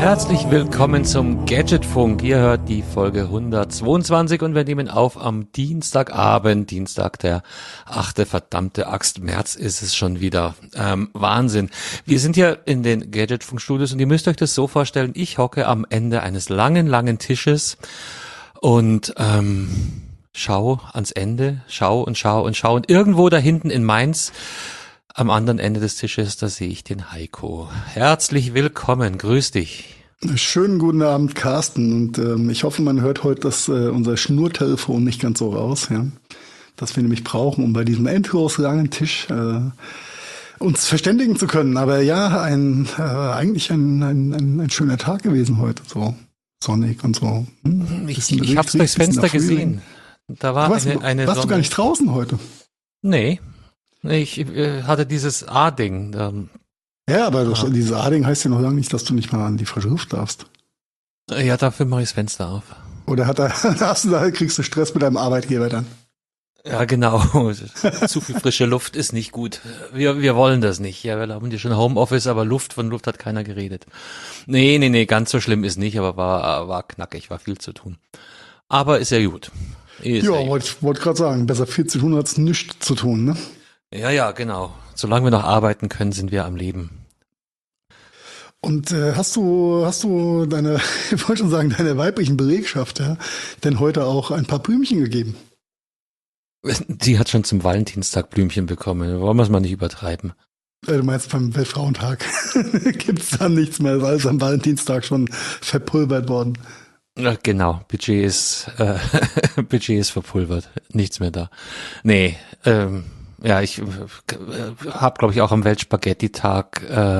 Herzlich willkommen zum Gadgetfunk. Ihr hört die Folge 122 und wir nehmen auf am Dienstagabend, Dienstag der 8. verdammte Axt, März ist es schon wieder. Wahnsinn. Wir sind hier in den Gadgetfunk-Studios und ihr müsst euch das so vorstellen, ich hocke am Ende eines langen Tisches und schau ans Ende, schau und irgendwo da hinten in Mainz am anderen Ende des Tisches, da sehe ich den Heiko. Herzlich willkommen, grüß dich. Schönen guten Abend, Carsten. Und ich hoffe, man hört heute unser Schnurtelefon nicht ganz so raus, ja, das wir nämlich brauchen, um bei diesem endlos langen Tisch uns verständigen zu können. Aber ja, eigentlich ein schöner Tag gewesen heute, so sonnig und so. Ich habe es durchs Fenster gesehen. Da war warst eine du gar nicht draußen heute? Nee. Ich hatte dieses A-Ding. Ja, aber dieses A-Ding heißt ja noch lange nicht, dass du nicht mal an die frische Luft darfst. Ja, dafür mache ich das Fenster auf. Oder kriegst du Stress mit deinem Arbeitgeber dann? Ja, genau. Zu viel frische Luft ist nicht gut. Wir wollen das nicht. Ja, wir haben ja schon Homeoffice, aber von Luft hat keiner geredet. Nee, ganz so schlimm ist nicht, aber war knackig, war viel zu tun. Aber ist ja gut. Wollte gerade sagen, besser viel zu tun als nichts zu tun, ne? Ja, genau. Solange wir noch arbeiten können, sind wir am Leben. Und hast du deine weiblichen Belegschaft, ja, denn heute auch ein paar Blümchen gegeben? Die hat schon zum Valentinstag Blümchen bekommen. Wollen wir es mal nicht übertreiben? Du meinst beim Weltfrauentag gibt's dann nichts mehr, ist alles am Valentinstag schon verpulvert worden. Ja, genau. Budget ist verpulvert. Nichts mehr da. Nee, ja, ich habe, glaube ich, auch am Weltspaghetti-Tag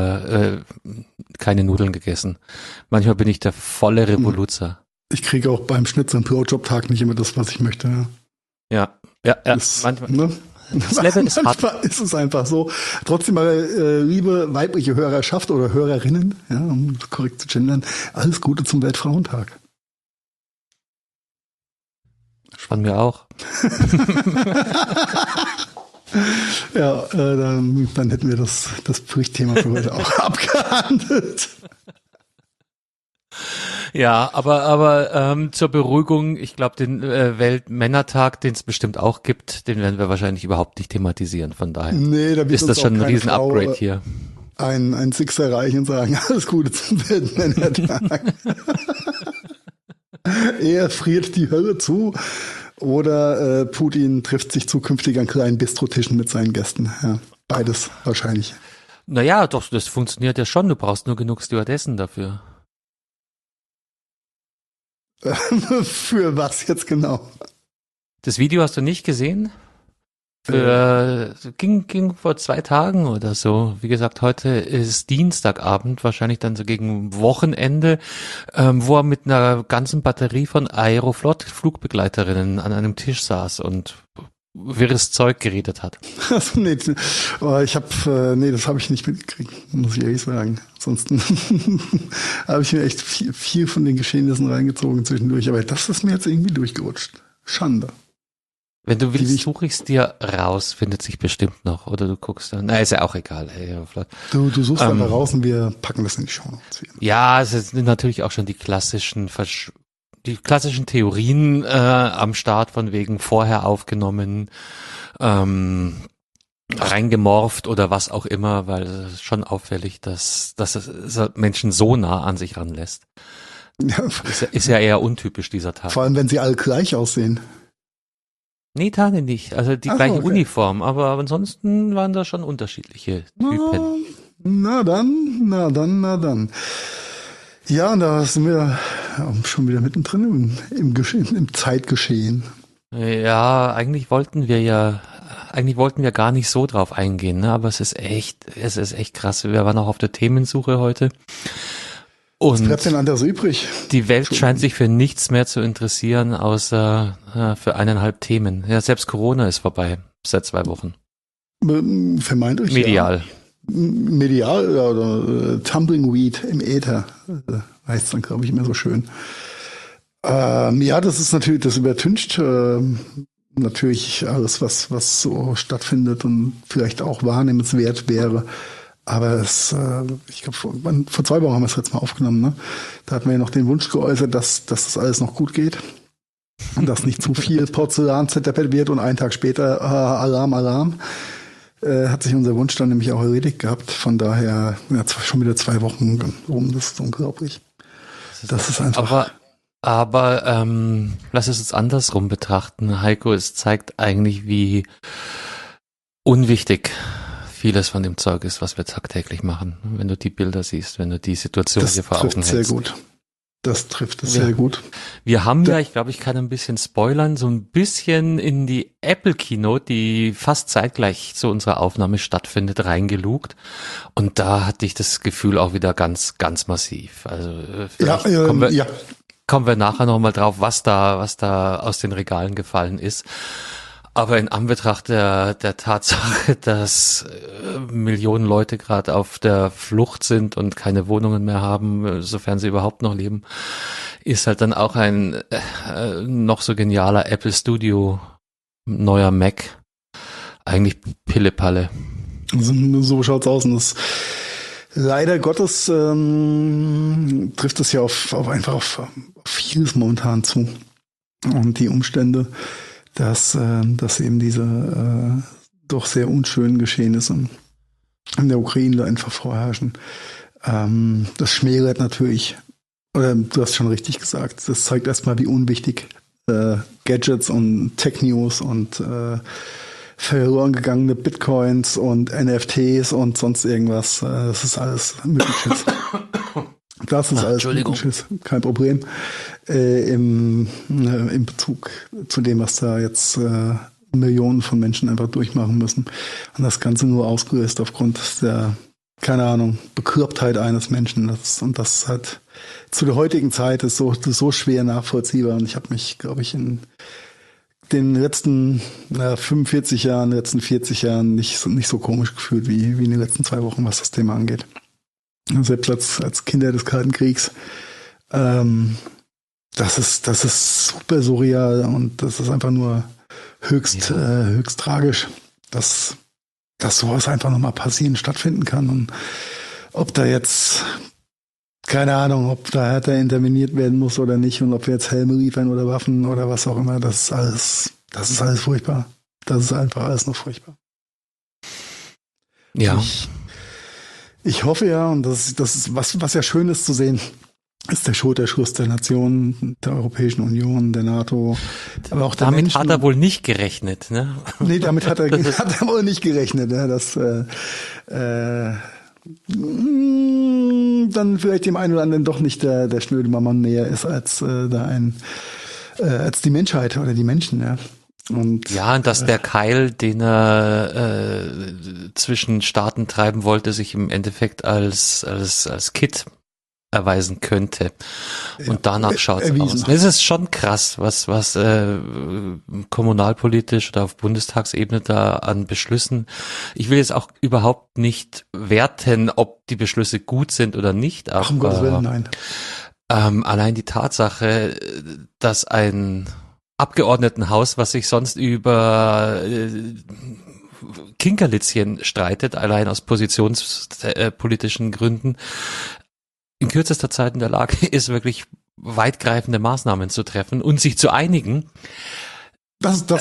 keine Nudeln gegessen. Manchmal bin ich der volle Revoluzer. Ich kriege auch beim Schnitzel- und Blowjob-Tag nicht immer das, was ich möchte. Ja. Manchmal, ne? Das Level ist hart. Manchmal ist es einfach so. Trotzdem, liebe weibliche Hörerschaft oder Hörerinnen, ja, um korrekt zu gendern, alles Gute zum Weltfrauentag. Von mir auch. Ja, dann hätten wir das Pflichtthema für heute auch abgehandelt. Ja, aber zur Beruhigung, ich glaube, den Weltmännertag, den es bestimmt auch gibt, den werden wir wahrscheinlich überhaupt nicht thematisieren. Von daher ist das schon ein Riesen-Upgrade hier. Ein Six erreichen und sagen, alles Gute zum Weltmännertag. Er friert die Hölle zu. Oder Putin trifft sich zukünftig an kleinen Bistrotischen mit seinen Gästen. Ja, beides wahrscheinlich. Naja, doch, das funktioniert ja schon. Du brauchst nur genug Stewardessen dafür. Für was jetzt genau? Das Video hast du nicht gesehen? Ging vor 2 Tagen oder so. Wie gesagt, heute ist Dienstagabend, wahrscheinlich dann so gegen Wochenende, wo er mit einer ganzen Batterie von Aeroflot Flugbegleiterinnen an einem Tisch saß und wirres Zeug geredet hat. Also, nee, das habe ich nicht mitgekriegt, muss ich ehrlich sagen. Ansonsten habe ich mir echt viel von den Geschehnissen reingezogen zwischendurch, aber das ist mir jetzt irgendwie durchgerutscht. Schande. Wenn du willst, suche ich es dir raus, findet sich bestimmt noch. Oder du guckst dann. Na, ist ja auch egal. Ey, du suchst einfach raus und wir packen das in die Shownotes. Ja, es sind natürlich auch schon die klassischen Theorien am Start, von wegen vorher aufgenommen, reingemorpht oder was auch immer, weil es ist schon auffällig, dass es Menschen so nah an sich ranlässt. Ja. Ist ja eher untypisch dieser Tag. Vor allem, wenn sie alle gleich aussehen. Nee, Tane nicht. Also die gleiche Uniform, aber ansonsten waren da schon unterschiedliche Typen. Na dann. Ja, und da sind wir schon wieder mittendrin im Zeitgeschehen. Ja, eigentlich wollten wir gar nicht so drauf eingehen, ne? Aber es ist echt krass. Wir waren auch auf der Themensuche heute. Und was bleibt denn anders übrig? Die Welt scheint sich für nichts mehr zu interessieren, außer für 1,5 Themen. Ja, selbst Corona ist vorbei, seit 2 Wochen. Vermeintlich, medial. Ja. Medial oder Tumbling Weed im Äther, heißt es dann, glaube ich, immer so schön. Ja, das ist natürlich, das übertüncht natürlich alles, was so stattfindet und vielleicht auch wahrnehmenswert wäre. Aber ich glaube, vor 2 Wochen haben wir es jetzt mal aufgenommen, ne? Da hatten wir ja noch den Wunsch geäußert, dass das alles noch gut geht. Und dass nicht zu viel Porzellan zerdeppert wird und einen Tag später Alarm. Hat sich unser Wunsch dann nämlich auch erledigt gehabt. Von daher, ja, schon wieder 2 Wochen rum, das ist unglaublich. Das ist einfach. Aber lass es uns andersrum betrachten. Heiko, es zeigt eigentlich, wie unwichtig vieles von dem Zeug ist, was wir tagtäglich machen. Wenn du die Bilder siehst, wenn du die Situation hier vor Augen hältst. Das trifft sehr gut. Das trifft es sehr gut. Wir haben ja, ich glaube, ich kann ein bisschen spoilern, so ein bisschen in die Apple Keynote, die fast zeitgleich zu unserer Aufnahme stattfindet, reingelugt. Und da hatte ich das Gefühl auch wieder ganz, ganz massiv. Also kommen wir nachher nochmal drauf, was da aus den Regalen gefallen ist. Aber in Anbetracht der Tatsache, dass Millionen Leute gerade auf der Flucht sind und keine Wohnungen mehr haben, sofern sie überhaupt noch leben, ist halt dann auch ein noch so genialer Apple Studio neuer Mac eigentlich Pillepalle. So schaut's aus. Und das leider Gottes trifft es ja auf vieles momentan zu. Und die Umstände, dass eben diese doch sehr unschönen Geschehnisse in der Ukraine da einfach vorherrschen. Das schmälert natürlich, oder du hast schon richtig gesagt, das zeigt erstmal, wie unwichtig Gadgets und Tech-News und verloren gegangene Bitcoins und NFTs und sonst irgendwas, das ist alles Mückenschiss. Das ist alles Mückenschiss, kein Problem. Im Bezug zu dem, was da jetzt Millionen von Menschen einfach durchmachen müssen. Und das Ganze nur ausgelöst aufgrund der, keine Ahnung, Beklopptheit eines Menschen. Das hat zu der heutigen Zeit ist so schwer nachvollziehbar. Und ich habe mich, glaube ich, in den letzten 45 Jahren, letzten 40 Jahren nicht so komisch gefühlt wie in den letzten 2 Wochen, was das Thema angeht. Selbst als Kinder des Kalten Kriegs. Das ist super surreal und das ist einfach nur höchst tragisch, dass sowas einfach nochmal stattfinden kann. Und ob da jetzt, keine Ahnung, ob da härter interveniert werden muss oder nicht und ob wir jetzt Helme liefern oder Waffen oder was auch immer, das ist alles furchtbar. Das ist einfach alles noch furchtbar. Ja. Ich hoffe ja, und das ist was ja schön ist zu sehen, ist der Schulterschluss der Nationen, der Europäischen Union, der NATO, aber auch der damit Menschen. Hat er wohl nicht gerechnet, ne? Nee, damit hat er wohl nicht gerechnet, ne? Dass dann vielleicht dem einen oder anderen doch nicht der schnöde Mann näher ist als als die Menschheit oder die Menschen, ja. Und dass der Keil, den er zwischen Staaten treiben wollte, sich im Endeffekt als Kit erweisen könnte. Und danach schaut es aus. Es ist schon krass, was kommunalpolitisch oder auf Bundestagsebene da an Beschlüssen. Ich will jetzt auch überhaupt nicht werten, ob die Beschlüsse gut sind oder nicht. Aber um Gottes Willen, nein. Allein die Tatsache, dass ein Abgeordnetenhaus, was sich sonst über Kinkerlitzchen streitet, allein aus positionspolitischen Gründen, in kürzester Zeit in der Lage ist, wirklich weitgreifende Maßnahmen zu treffen und sich zu einigen. Das ist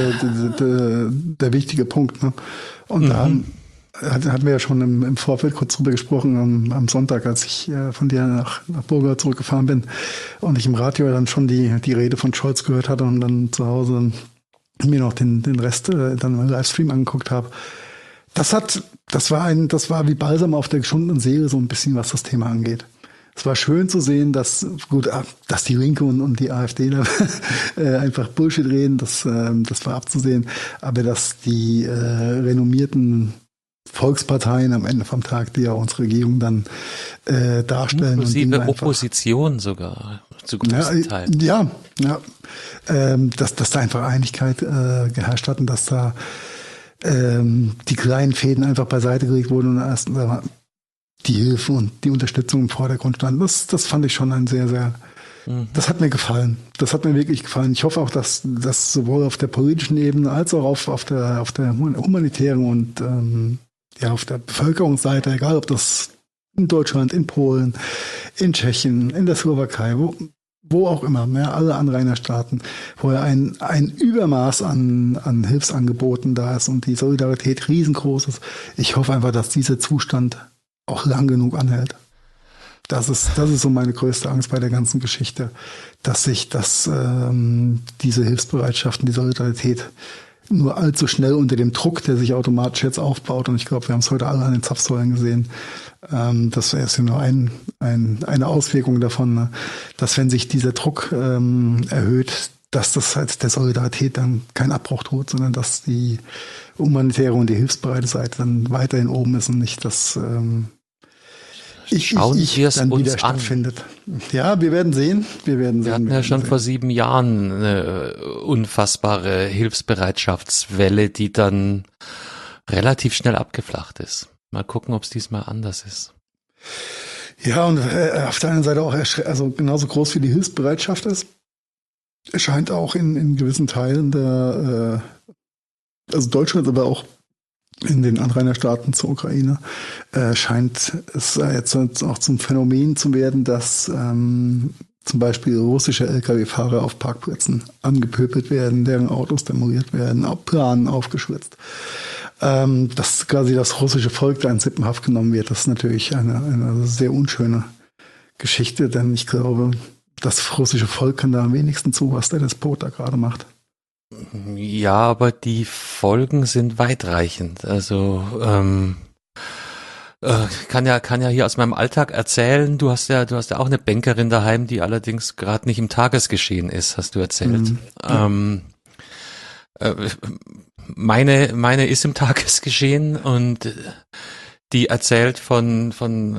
der wichtige Punkt. Ne? Und da hatten wir ja schon im Vorfeld kurz drüber gesprochen, am Sonntag, als ich von dir nach Burger zurückgefahren bin und ich im Radio dann schon die Rede von Scholz gehört hatte und dann zu Hause dann mir noch den Rest dann im Livestream angeguckt habe. Das war wie Balsam auf der geschundenen Seele, so ein bisschen, was das Thema angeht. Es war schön zu sehen, dass die Linke und die AfD da einfach Bullshit reden, das war abzusehen, aber dass die renommierten Volksparteien am Ende vom Tag, die ja unsere Regierung dann darstellen. Inklusive Opposition sogar, zu großen Teilen. Ja. Dass da einfach Einigkeit geherrscht hat und dass da die kleinen Fäden einfach beiseite gelegt wurden und erst die Hilfe und die Unterstützung im Vordergrund standen. Das fand ich schon ein sehr, sehr, das hat mir gefallen. Das hat mir wirklich gefallen. Ich hoffe auch, dass das sowohl auf der politischen Ebene als auch auf der humanitären und auf der Bevölkerungsseite, egal ob das in Deutschland, in Polen, in Tschechien, in der Slowakei, wo auch immer, ja, alle Anrainerstaaten, wo ja ein Übermaß an Hilfsangeboten da ist und die Solidarität riesengroß ist. Ich hoffe einfach, dass dieser Zustand auch lang genug anhält. Das ist so meine größte Angst bei der ganzen Geschichte, dass diese Hilfsbereitschaft und die Solidarität nur allzu schnell unter dem Druck, der sich automatisch jetzt aufbaut, und ich glaube, wir haben es heute alle an den Zapfsäulen gesehen, das ist ja nur eine Auswirkung davon, ne? Dass wenn sich dieser Druck erhöht, dass das halt der Solidarität dann kein Abbruch droht, sondern dass die humanitäre und die hilfsbereite Seite dann weiterhin oben ist und nicht das Schauen wir es dann uns wieder an. stattfindet. Ja, wir werden sehen. Wir hatten ja schon vor 7 Jahren eine unfassbare Hilfsbereitschaftswelle, die dann relativ schnell abgeflacht ist. Mal gucken, ob es diesmal anders ist. Ja, und auf der einen Seite auch also genauso groß wie die Hilfsbereitschaft ist, scheint auch in gewissen Teilen also Deutschland, aber auch in den Anrainerstaaten zur Ukraine, scheint es jetzt auch zum Phänomen zu werden, dass zum Beispiel russische Lkw-Fahrer auf Parkplätzen angepöbelt werden, deren Autos demoliert werden, Planen aufgeschwitzt. Dass quasi das russische Volk da in Sippenhaft genommen wird, das ist natürlich eine sehr unschöne Geschichte, denn ich glaube, das russische Volk kann da am wenigsten zu, was der Despot da gerade macht. Ja, aber die Folgen sind weitreichend. Also kann ja hier aus meinem Alltag erzählen. Du hast ja auch eine Bankerin daheim, die allerdings gerade nicht im Tagesgeschehen ist, hast du erzählt. Meine ist im Tagesgeschehen und die erzählt von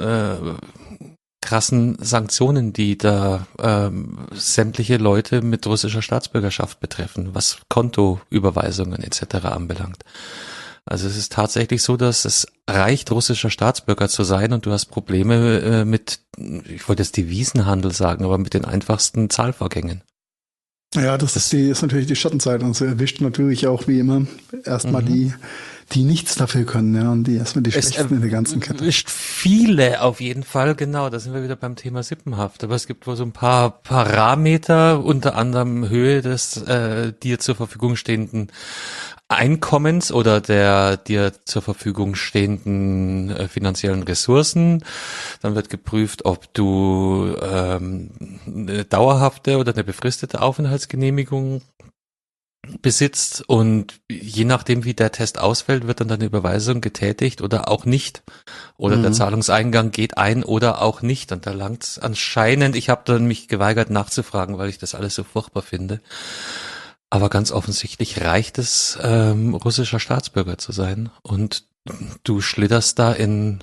krassen Sanktionen, die da sämtliche Leute mit russischer Staatsbürgerschaft betreffen, was Kontoüberweisungen etc. anbelangt. Also es ist tatsächlich so, dass es reicht, russischer Staatsbürger zu sein und du hast Probleme mit, ich wollte jetzt Devisenhandel sagen, aber mit den einfachsten Zahlvorgängen. Ja, das ist natürlich die Schattenseite und so erwischt natürlich auch wie immer erstmal die nichts dafür können, ja, und die erstmal die Schwächsten in der ganzen Kette. Erwischt viele auf jeden Fall, genau, da sind wir wieder beim Thema Sippenhaft, aber es gibt wohl so ein paar Parameter, unter anderem Höhe des dir zur Verfügung stehenden Einkommens oder der dir zur Verfügung stehenden finanziellen Ressourcen. Dann wird geprüft, ob du eine dauerhafte oder eine befristete Aufenthaltsgenehmigung besitzt, und je nachdem, wie der Test ausfällt, wird dann deine Überweisung getätigt oder auch nicht. Oder der Zahlungseingang geht ein oder auch nicht. Und da langt's anscheinend, ich habe dann mich geweigert nachzufragen, weil ich das alles so furchtbar finde. Aber ganz offensichtlich reicht es, russischer Staatsbürger zu sein. Und du schlitterst da in,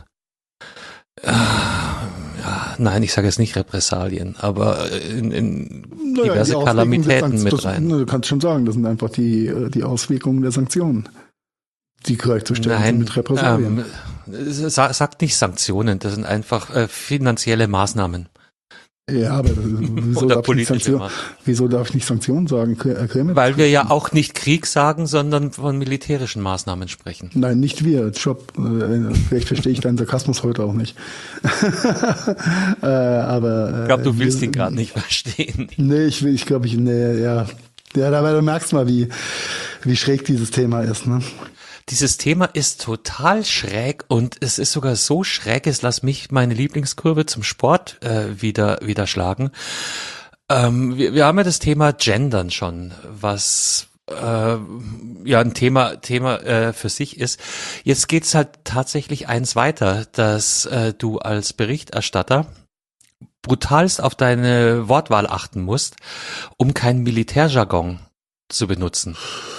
nein, ich sage jetzt nicht Repressalien, aber in diverse Kalamitäten mit rein. Du kannst schon sagen, das sind einfach die Auswirkungen der Sanktionen, die gleichzustellen sind mit Repressalien. Sagt nicht Sanktionen, das sind einfach finanzielle Maßnahmen. Ja, aber wieso darf ich nicht Sanktionen sagen? Weil wir ja auch nicht Krieg sagen, sondern von militärischen Maßnahmen sprechen. Nein, nicht wir. Vielleicht verstehe ich deinen Sarkasmus heute auch nicht. Aber ich glaube, du willst ihn gerade nicht verstehen. Nee, ich glaube, ja. Ja, dabei merkst du mal, wie schräg dieses Thema ist, ne? Dieses Thema ist total schräg und es ist sogar so schräg, es lass mich meine Lieblingskurve zum Sport wieder schlagen. Wir haben ja das Thema Gendern schon, was ein Thema für sich ist. Jetzt geht's halt tatsächlich eins weiter, dass du als Berichterstatter brutalst auf deine Wortwahl achten musst, um keinen Militärjargon zu benutzen.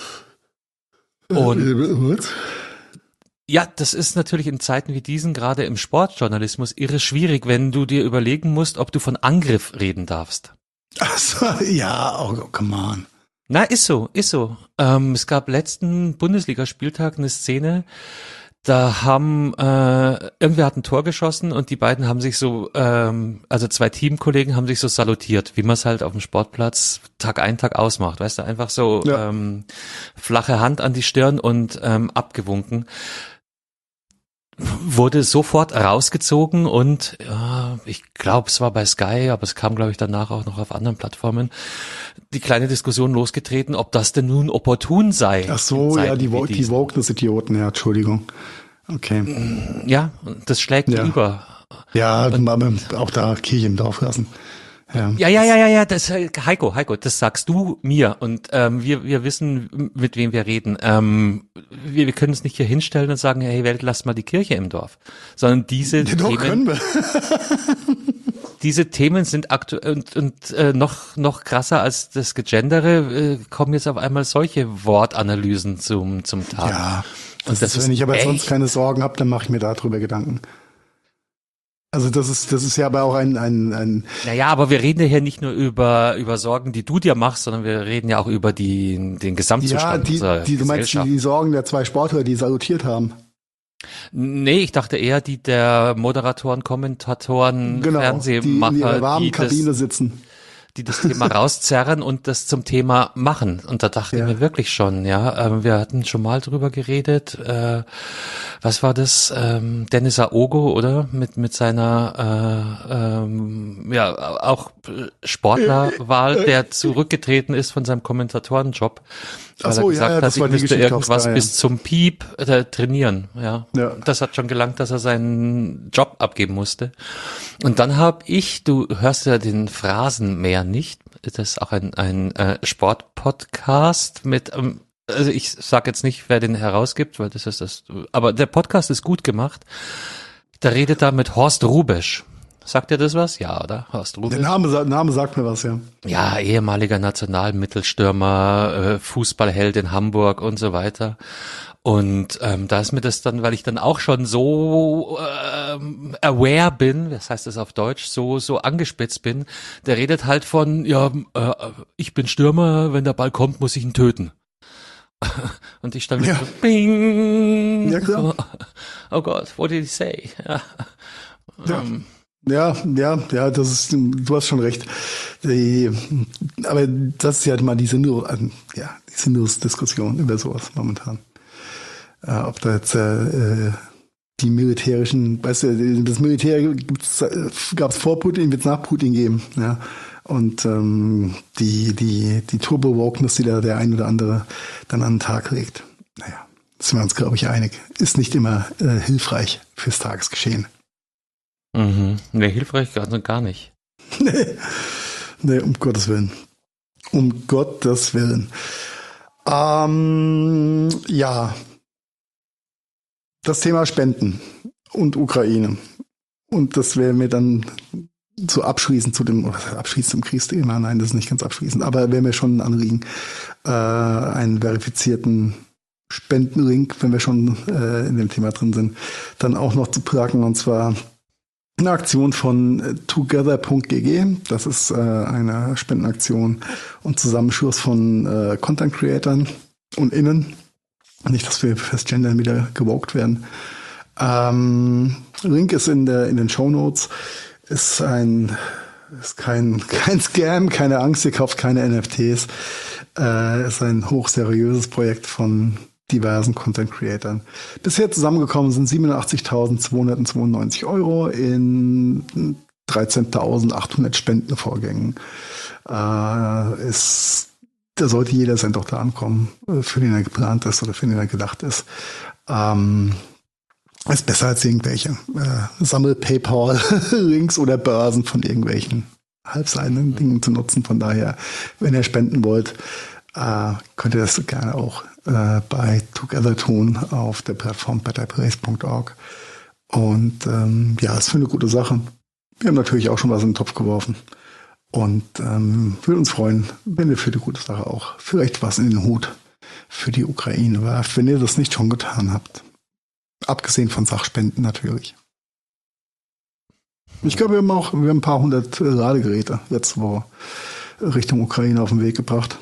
Und ja, das ist natürlich in Zeiten wie diesen, gerade im Sportjournalismus, irre schwierig, wenn du dir überlegen musst, ob du von Angriff reden darfst. Ach so, ja, oh, come on. Na, ist so. Es gab letzten Bundesligaspieltag eine Szene, da haben, irgendwer hat ein Tor geschossen und die beiden haben sich so, also zwei Teamkollegen haben sich so salutiert, wie man es halt auf dem Sportplatz Tag ein, Tag aus macht, weißt du, einfach so flache Hand an die Stirn und abgewunken. wurde sofort rausgezogen und ich glaube, es war bei Sky, aber es kam, glaube ich, danach auch noch auf anderen Plattformen, die kleine Diskussion losgetreten, ob das denn nun opportun sei. Ach so, ja, die Wokeness-Idioten, ja, Entschuldigung. Okay. Ja, das schlägt über. Ja, auch da Kirche im Dorf lassen. Ja, das Heiko, das sagst du mir und wir wissen, mit wem wir reden. Wir können uns nicht hier hinstellen und sagen, hey Welt, lass mal die Kirche im Dorf, sondern diese Themen können wir. Diese Themen sind aktuell und noch krasser als das Gegendere, kommen jetzt auf einmal solche Wortanalysen zum Tag. Ja, und das ist, wenn ich aber sonst keine Sorgen habe, dann mache ich mir darüber Gedanken. Also das ist ja aber auch ein. Naja, aber wir reden ja hier nicht nur über Sorgen, die du dir machst, sondern wir reden ja auch über den Gesamtzustand unserer Gesellschaft. Du meinst die Sorgen der zwei Sportler, die salutiert haben? Nee, ich dachte eher die der Moderatoren, Kommentatoren, Fernsehmacher, die in ihrer warmen Kabine sitzen. Die das Thema rauszerren und das zum Thema machen. Und da dachte ich mir wirklich schon, wir hatten schon mal drüber geredet, was war das, Dennis Aogo, oder? Mit seiner, auch Sportlerwahl, der zurückgetreten ist von seinem Kommentatorenjob, weil er gesagt hat, ich müsste irgendwas bis zum Piep trainieren, ja. Das hat schon gelangt, dass er seinen Job abgeben musste. Und dann du hörst ja den Phrasenmäher nicht, das ist auch ein Sportpodcast mit, also ich sag jetzt nicht, wer den herausgibt, weil das ist aber der Podcast ist gut gemacht. Da redet er mit Horst Hrubesch. Sagt dir das was? Ja, oder? Horst Hrubesch. Der Name sagt mir was, ja. Ja, ehemaliger Nationalmittelstürmer, Fußballheld in Hamburg und so weiter. Und da ist mir das dann, weil ich dann auch schon so aware bin, was heißt das auf Deutsch, so angespitzt bin, der redet halt von, ich bin Stürmer, wenn der Ball kommt, muss ich ihn töten. Und ich stand so, bing. Ja, klar. Oh Gott, what did he say? Ja, das ist, du hast schon recht. Aber das ist ja mal die sinnlose Diskussion über sowas momentan. Ob da jetzt die militärischen, weißt du, das Militär gab es vor Putin, wird es nach Putin geben, ja. Und die Turbo-Wokeness, die da der ein oder andere dann an den Tag legt. Naja, sind wir uns, glaube ich, einig. Ist nicht immer hilfreich fürs Tagesgeschehen. Mhm. Nee, hilfreich gar nicht. Nee, um Gottes Willen. Um Gottes Willen. Das Thema Spenden und Ukraine. Und das wäre mir dann so abschließend zum Kriegsthema. Nein, das ist nicht ganz abschließend, aber wäre mir schon ein Anliegen, einen verifizierten Spendenlink, wenn wir schon in dem Thema drin sind, dann auch noch zu packen, und zwar eine Aktion von together.gg. Das ist eine Spendenaktion und Zusammenschluss von Content Creatern und Innen. Nicht, dass wir fürs Gendern wieder gewokt werden. Link ist in den Shownotes. Ist kein Scam, keine Angst, ihr kauft keine NFTs. Ist ein hochseriöses Projekt von diversen Content Creatern. Bisher zusammengekommen sind 87.292 € in 13.800 Spendenvorgängen. Da sollte jeder Cent doch da ankommen, für den er geplant ist oder für den er gedacht ist. Ist besser als irgendwelche Sammel-PayPal-Links oder Börsen von irgendwelchen halbseitigen Dingen zu nutzen. Von daher, wenn ihr spenden wollt, könnt ihr das gerne auch bei Together tun auf der Plattform betterplace.org. Und ist für eine gute Sache. Wir haben natürlich auch schon was in den Topf geworfen. Und würde uns freuen, wenn ihr für die gute Sache auch vielleicht was in den Hut für die Ukraine werft, wenn ihr das nicht schon getan habt. Abgesehen von Sachspenden natürlich. Ich glaube, wir haben ein paar hundert Ladegeräte letzte Woche Richtung Ukraine auf den Weg gebracht.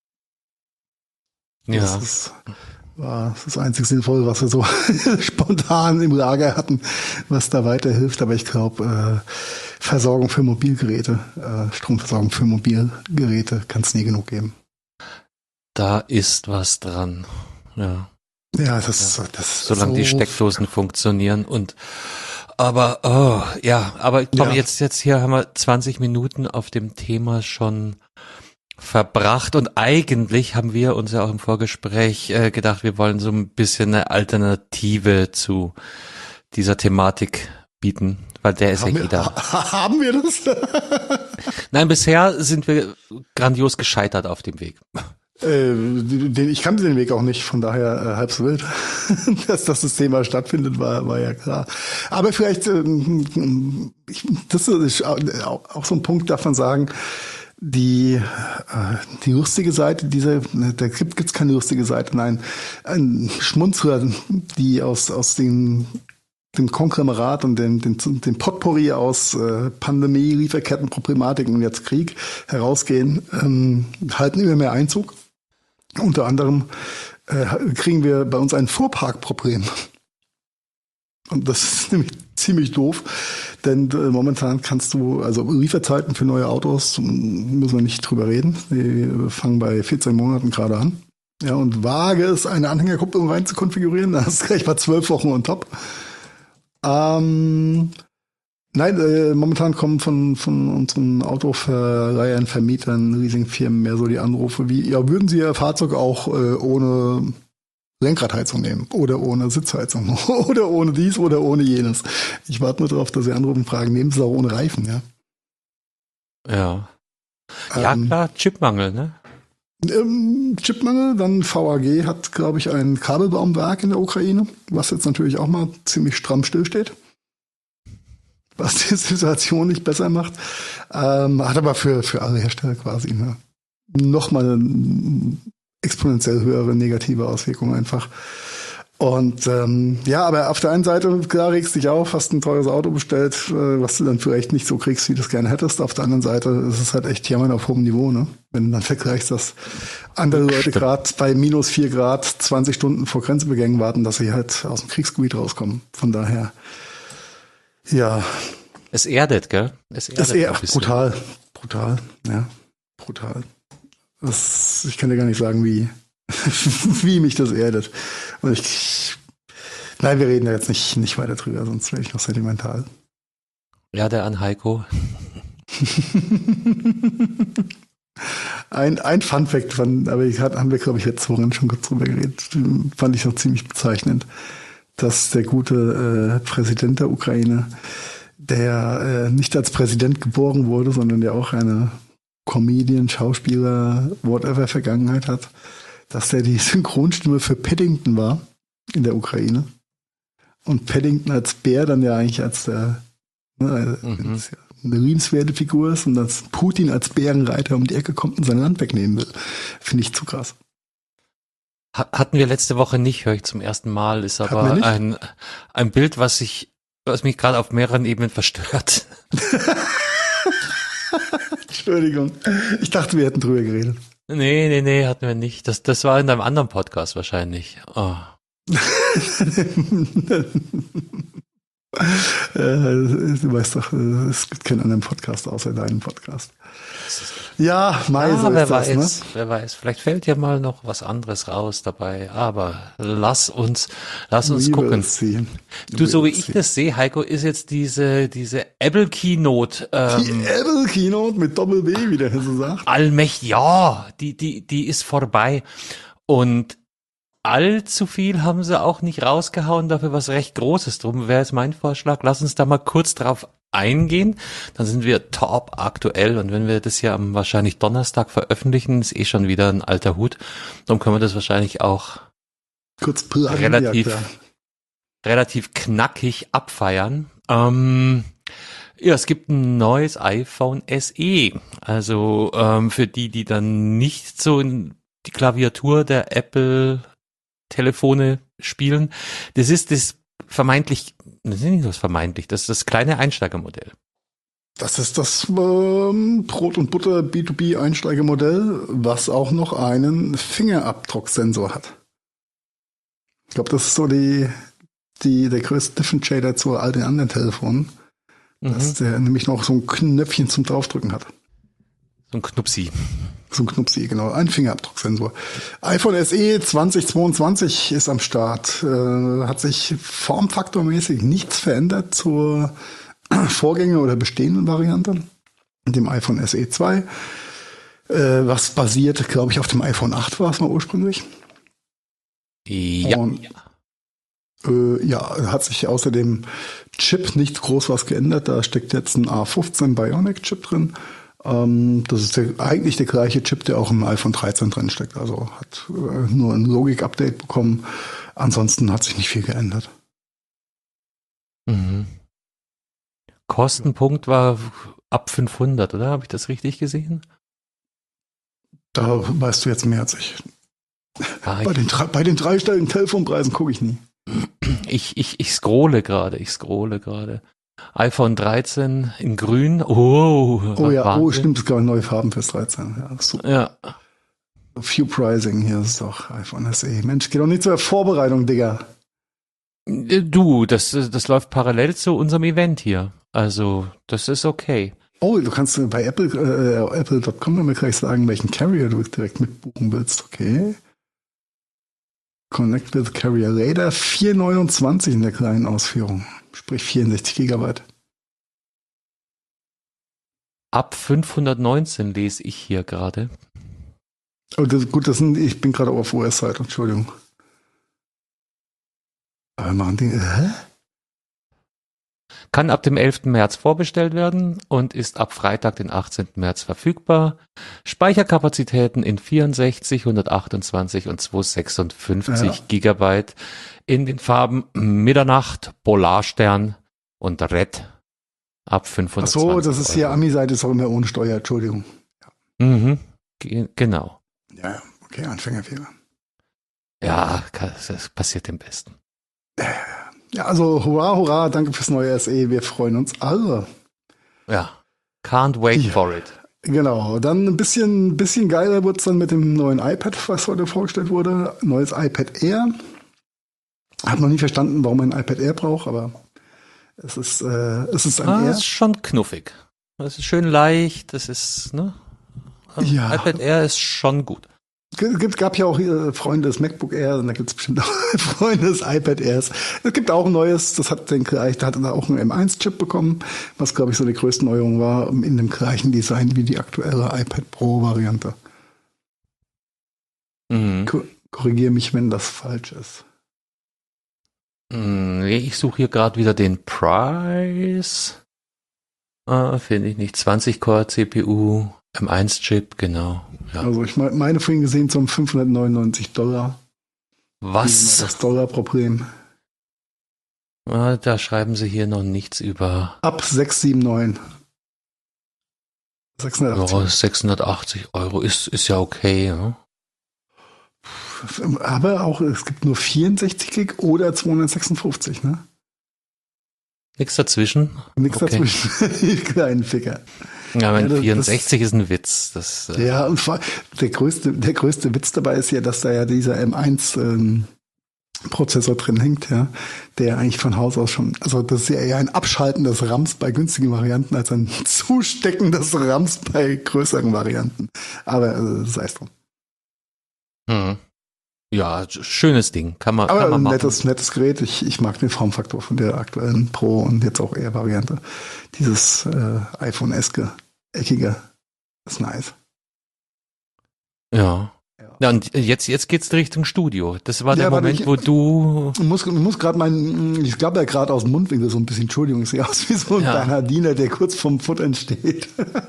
Ja. Das war das einzig Sinnvolle, was wir so spontan im Lager hatten, was da weiterhilft. Aber ich glaube, Versorgung für Mobilgeräte, Stromversorgung für Mobilgeräte kann es nie genug geben. Da ist was dran, ja. Ja, das Solange so, die Steckdosen funktionieren aber komm, ja. jetzt hier haben wir 20 Minuten auf dem Thema schon verbracht und eigentlich haben wir uns ja auch im Vorgespräch gedacht, wir wollen so ein bisschen eine Alternative zu dieser Thematik bieten, weil der ist ja jeder. Haben wir das? Nein, bisher sind wir grandios gescheitert auf dem Weg. Ich kannte den Weg auch nicht, von daher halb so wild. Dass das Thema stattfindet, war ja klar. Aber vielleicht, das ist auch so ein Punkt, darf man sagen, die lustige Seite da gibt's keine lustige Seite, nein, ein Schmunzler, die aus dem Konglomerat und dem Potpourri aus Pandemie, Lieferkettenproblematiken und jetzt Krieg herausgehen, halten immer mehr Einzug. Unter anderem kriegen wir bei uns ein Fuhrparkproblem. Und das ist nämlich ziemlich doof, denn momentan also Lieferzeiten für neue Autos, müssen wir nicht drüber reden. Die fangen bei 14 Monaten gerade an. Ja, und wage es, eine Anhängerkupplung rein zu konfigurieren, da hast du gleich mal 12 Wochen on top. Momentan kommen von unseren Autoverleihern, Vermietern, Leasingfirmen mehr so die Anrufe wie, ja, würden Sie Ihr Fahrzeug auch ohne Lenkradheizung nehmen oder ohne Sitzheizung oder ohne dies oder ohne jenes. Ich warte nur darauf, dass Sie anrufen und fragen, nehmen Sie es auch ohne Reifen, ja? Ja. Ja, klar, Chipmangel, ne? Chipmangel, dann VAG hat, glaube ich, ein Kabelbaumwerk in der Ukraine, was jetzt natürlich auch mal ziemlich stramm stillsteht. Was die Situation nicht besser macht. Hat aber für alle Hersteller quasi nochmal eine exponentiell höhere negative Auswirkung einfach. Und aber auf der einen Seite, klar, regst dich auf, hast ein teures Auto bestellt, was du dann vielleicht nicht so kriegst, wie du es gerne hättest. Auf der anderen Seite ist es halt echt Jammern auf hohem Niveau, ne? Wenn du dann vergleichst, dass andere Leute gerade bei minus 4 Grad 20 Stunden vor Grenzübergängen warten, dass sie halt aus dem Kriegsgebiet rauskommen. Von daher, ja. Es erdet, gell? Es erdet brutal, ja, brutal. Ich kann dir gar nicht sagen, wie mich das erdet. Und nein, wir reden ja jetzt nicht weiter drüber, sonst wäre ich noch sentimental. Ja, der an Heiko. Ein Fun-Fact, haben wir, glaube ich, letzte Woche schon kurz drüber geredet, fand ich noch ziemlich bezeichnend, dass der gute Präsident der Ukraine, der nicht als Präsident geboren wurde, sondern der auch eine Comedian, Schauspieler, whatever Vergangenheit hat, dass der die Synchronstimme für Paddington war in der Ukraine. Und Paddington als Bär dann ja eigentlich als der eine liebenswerte Figur ist und dass Putin als Bärenreiter um die Ecke kommt und sein Land wegnehmen will. Finde ich zu krass. Hatten wir letzte Woche nicht, höre ich zum ersten Mal, ist aber ein Bild, was mich gerade auf mehreren Ebenen verstört. Entschuldigung. Ich dachte, wir hätten drüber geredet. Nee, hatten wir nicht. Das war in deinem anderen Podcast wahrscheinlich. Oh. Du weißt doch, es gibt keinen anderen Podcast außer deinen Podcast. Ja, so wer weiß, vielleicht fällt ja mal noch was anderes raus dabei, aber lass uns gucken. Du, so wie ich das sehe, Heiko, ist jetzt diese Apple Keynote. Die Apple Keynote mit Doppel-B, wie der so sagt. Allmächtig, ja, die ist vorbei. Und allzu viel haben sie auch nicht rausgehauen, dafür was recht Großes. Drum wäre jetzt mein Vorschlag, lass uns da mal kurz drauf eingehen. Dann sind wir top aktuell und wenn wir das ja am wahrscheinlich Donnerstag veröffentlichen, ist schon wieder ein alter Hut. Darum können wir das wahrscheinlich auch kurz relativ knackig abfeiern. Es gibt ein neues iPhone SE. Also für die dann nicht so in die Klaviatur der Apple Telefone spielen. Das ist das kleine Einsteigermodell. Das ist das Brot- und Butter B2B-Einsteigermodell, was auch noch einen Fingerabdrucksensor hat. Ich glaube, das ist so der größte Differentiator zu all den anderen Telefonen, dass der nämlich noch so ein Knöpfchen zum Draufdrücken hat. So ein Knupsi. So ein Knupsi, genau. Ein Fingerabdrucksensor. iPhone SE 2022 ist am Start. Hat sich formfaktormäßig nichts verändert zur Vorgänger- oder bestehenden Variante. Dem iPhone SE 2. Was basiert, glaube ich, auf dem iPhone 8 war es mal ursprünglich. Ja. Und, ja, hat sich außer dem Chip nicht groß was geändert. Da steckt jetzt ein A15 Bionic-Chip drin. Das ist eigentlich der gleiche Chip, der auch im iPhone 13 drin steckt. Also hat nur ein Logik-Update bekommen. Ansonsten hat sich nicht viel geändert. Mhm. Kostenpunkt war ab 500, oder? Habe ich das richtig gesehen? Da weißt du jetzt mehr als ich. Ah, Bei den dreistelligen Telefonpreisen gucke ich nie. ich scrolle gerade. iPhone 13 in grün. Oh ja, Wahnsinn. Stimmt, es gab neue Farben fürs 13. Ja, super. Ja. Few Pricing, hier ist doch iPhone SE. Mensch, geh doch nicht zur Vorbereitung, Digga. Du, das läuft parallel zu unserem Event hier. Also, das ist okay. Oh, du kannst bei Apple.com mir gleich sagen, welchen Carrier du direkt mitbuchen willst. Okay. Connect with Carrier Later 429 in der kleinen Ausführung. Sprich 64 Gigabyte. Ab 519 lese ich hier gerade. Oh, ich bin gerade auf US-Seite, Entschuldigung. Aber machen die, Kann ab dem 11. März vorbestellt werden und ist ab Freitag, den 18. März verfügbar. Speicherkapazitäten in 64, 128 und 256 Gigabyte in den Farben Mitternacht, Polarstern und Red ab 520 Ach so, das ist hier Euro. Ami-Seite, ist auch immer ohne Steuer, Entschuldigung. Mhm, genau. Ja, okay, Anfängerfehler. Ja, das passiert dem Besten. Ja, also hurra, hurra, danke fürs neue SE, wir freuen uns alle. Ja, can't wait for it. Genau, dann ein bisschen geiler wird es dann mit dem neuen iPad, was heute vorgestellt wurde. Neues iPad Air. Hab noch nie verstanden, warum man ein iPad Air braucht, aber es ist ein Air. Das ist schon knuffig. Das ist schön leicht, das ist, ne? Ja. iPad Air ist schon gut. Gab ja auch Freunde des MacBook Air, und da gibt es bestimmt auch Freunde des iPad Airs. Es gibt auch ein neues, da hat er auch einen M1-Chip bekommen, was, glaube ich, so die größte Neuerung war, in dem gleichen Design wie die aktuelle iPad Pro-Variante. Mhm. Korrigiere mich, wenn das falsch ist. Nee, ich suche hier gerade wieder den Preis. Finde ich nicht. 20-Core CPU, M1-Chip, genau. Ja. Also ich meine vorhin gesehen zum $599. Was? Das Dollarproblem. Da schreiben sie hier noch nichts über. Ab 679. 680. Oh, 680 Euro ist ja okay. Ja? Aber auch, es gibt nur 64 Gig oder 256, ne? Nichts dazwischen? Nichts dazwischen. Die kleinen Ficker. Ja, mein 64 ist ein Witz. Ja, und der größte Witz dabei ist ja, dass da ja dieser M1 Prozessor drin hängt, ja, der eigentlich von Haus aus schon, also das ist ja eher ein Abschalten des RAMs bei günstigen Varianten als ein Zustecken des RAMs bei größeren Varianten. Aber sei es drum. Ja, schönes Ding. Kann man machen. Nettes Gerät. Ich mag den Formfaktor von der aktuellen Pro und jetzt auch Air-Variante. Dieses iPhone-eske, eckige, ist nice. Ja. Ja, und jetzt geht's Richtung Studio. Das war der Moment, wo du... Ich muss gerade ich glaube ja gerade aus dem Mundwinkel so ein bisschen, Entschuldigung, ich sehe aus wie so ein Bernhardiner, der kurz vorm Futtern steht.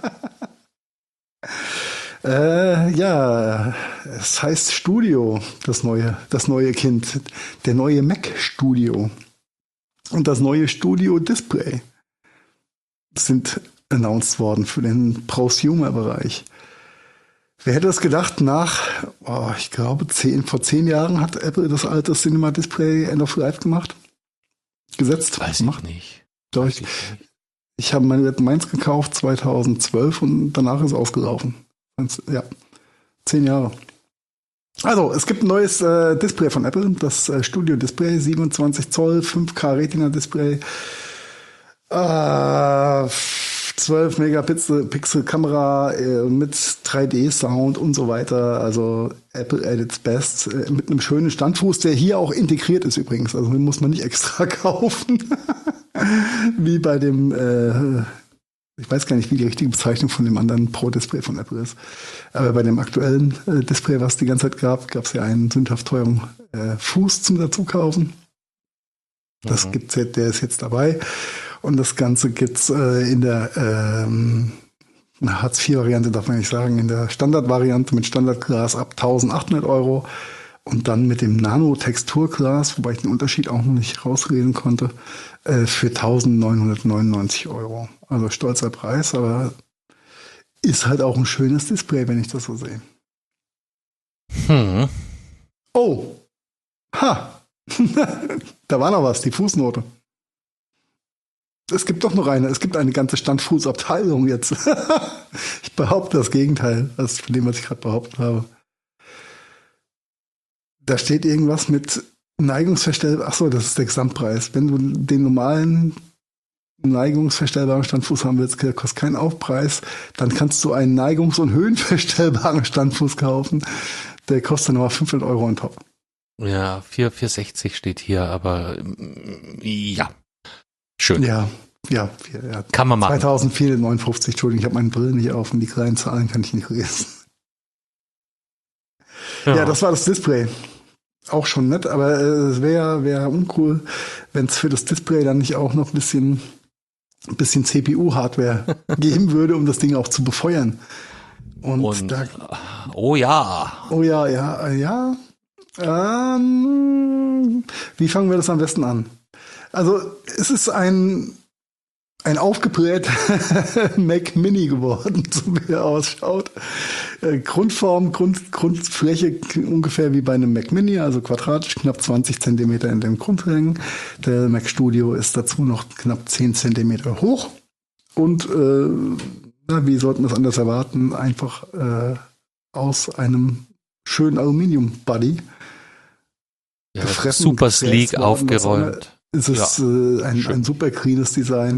Ja, es heißt Studio, das neue Kind, der neue Mac Studio und das neue Studio Display sind announced worden für den Prosumer-Bereich. Wer hätte das gedacht, ich glaube, vor 10 Jahren hat Apple das alte Cinema Display End of Life gesetzt. Weiß ich nicht. Doch, ich habe meins gekauft 2012 und danach ist es ausgelaufen. Ja, 10 Jahre. Also, es gibt ein neues Display von Apple, das Studio Display, 27 Zoll, 5K Retina Display, 2 12 Megapixel Kamera mit 3D-Sound und so weiter. Also Apple at its best. Mit einem schönen Standfuß, der hier auch integriert ist übrigens. Also den muss man nicht extra kaufen. Wie bei dem, ich weiß gar nicht, wie die richtige Bezeichnung von dem anderen Pro-Display von Apple ist. Aber bei dem aktuellen Display, was die ganze Zeit gab es ja einen sündhaft teuren Fuß zum Dazukaufen. Das gibt's jetzt, der ist jetzt dabei. Und das Ganze gibt's in der Hartz-IV-Variante, darf man nicht sagen, in der Standardvariante mit Standardglas ab 1.800 Euro und dann mit dem Nano-Texturglas, wobei ich den Unterschied auch noch nicht rauslesen konnte, für 1.999 Euro. Also stolzer Preis, aber ist halt auch ein schönes Display, wenn ich das so sehe. Oh, ha, da war noch was, die Fußnote. Es gibt doch noch eine. Es gibt eine ganze Standfußabteilung jetzt. Ich behaupte das Gegenteil, als von dem, was ich gerade behauptet habe. Da steht irgendwas mit Neigungsverstellbar. Achso, das ist der Gesamtpreis. Wenn du den normalen neigungsverstellbaren Standfuß haben willst, der kostet keinen Aufpreis. Dann kannst du einen neigungs- und höhenverstellbaren Standfuß kaufen. Der kostet nochmal 500 Euro on top. Ja, 460 steht hier, aber ja. Schön. Ja. Kann man machen. 2459, Entschuldigung, ich habe meine Brille nicht auf und die kleinen Zahlen kann ich nicht lesen. Ja, das war das Display. Auch schon nett, aber es wäre uncool, wenn es für das Display dann nicht auch noch ein bisschen CPU-Hardware geben würde, um das Ding auch zu befeuern. Und da, oh ja. Wie fangen wir das am besten an? Also es ist ein aufgeblähter Mac Mini geworden, so wie er ausschaut. Grundform, Grundfläche ungefähr wie bei einem Mac Mini, also quadratisch, knapp 20 Zentimeter in den Grundlängen. Der Mac Studio ist dazu noch knapp 10 Zentimeter hoch. Und wie sollten wir es anders erwarten? Einfach aus einem schönen Aluminium-Body. Ja, super sleek aufgeräumt. Es ist ein super cleanes Design.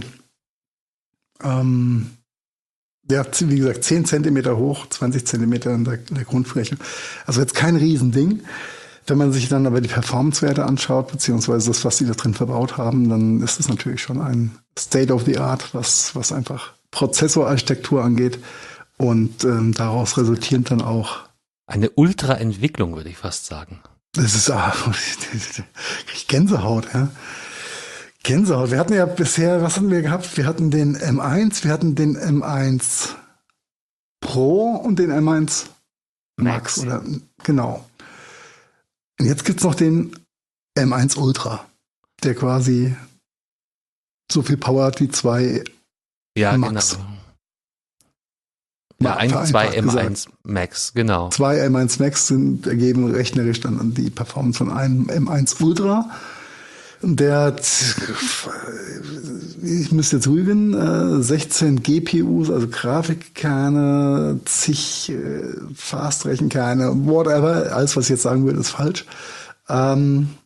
Wie gesagt, 10 Zentimeter hoch, 20 Zentimeter in der Grundfläche. Also jetzt kein Riesending. Wenn man sich dann aber die Performance-Werte anschaut, beziehungsweise das, was sie da drin verbaut haben, dann ist es natürlich schon ein State of the Art, was einfach Prozessorarchitektur angeht. Und daraus resultierend dann auch eine Ultra-Entwicklung, würde ich fast sagen. Das ist Gänsehaut, ja. Gänsehaut. Wir hatten ja bisher, was hatten wir gehabt? Wir hatten den M1, wir hatten den M1 Pro und den M1 Max. Oder genau. Und jetzt gibt's noch den M1 Ultra, der quasi so viel Power hat wie zwei Max. Genau. Ja, zwei M1 Max, genau. Zwei M1 Max ergeben rechnerisch dann die Performance von einem M1 Ultra. Der hat, ich müsste jetzt rügen, 16 GPUs, also Grafikkerne, zig Fast-Rechenkerne, whatever. Alles, was ich jetzt sagen würde, ist falsch. Aber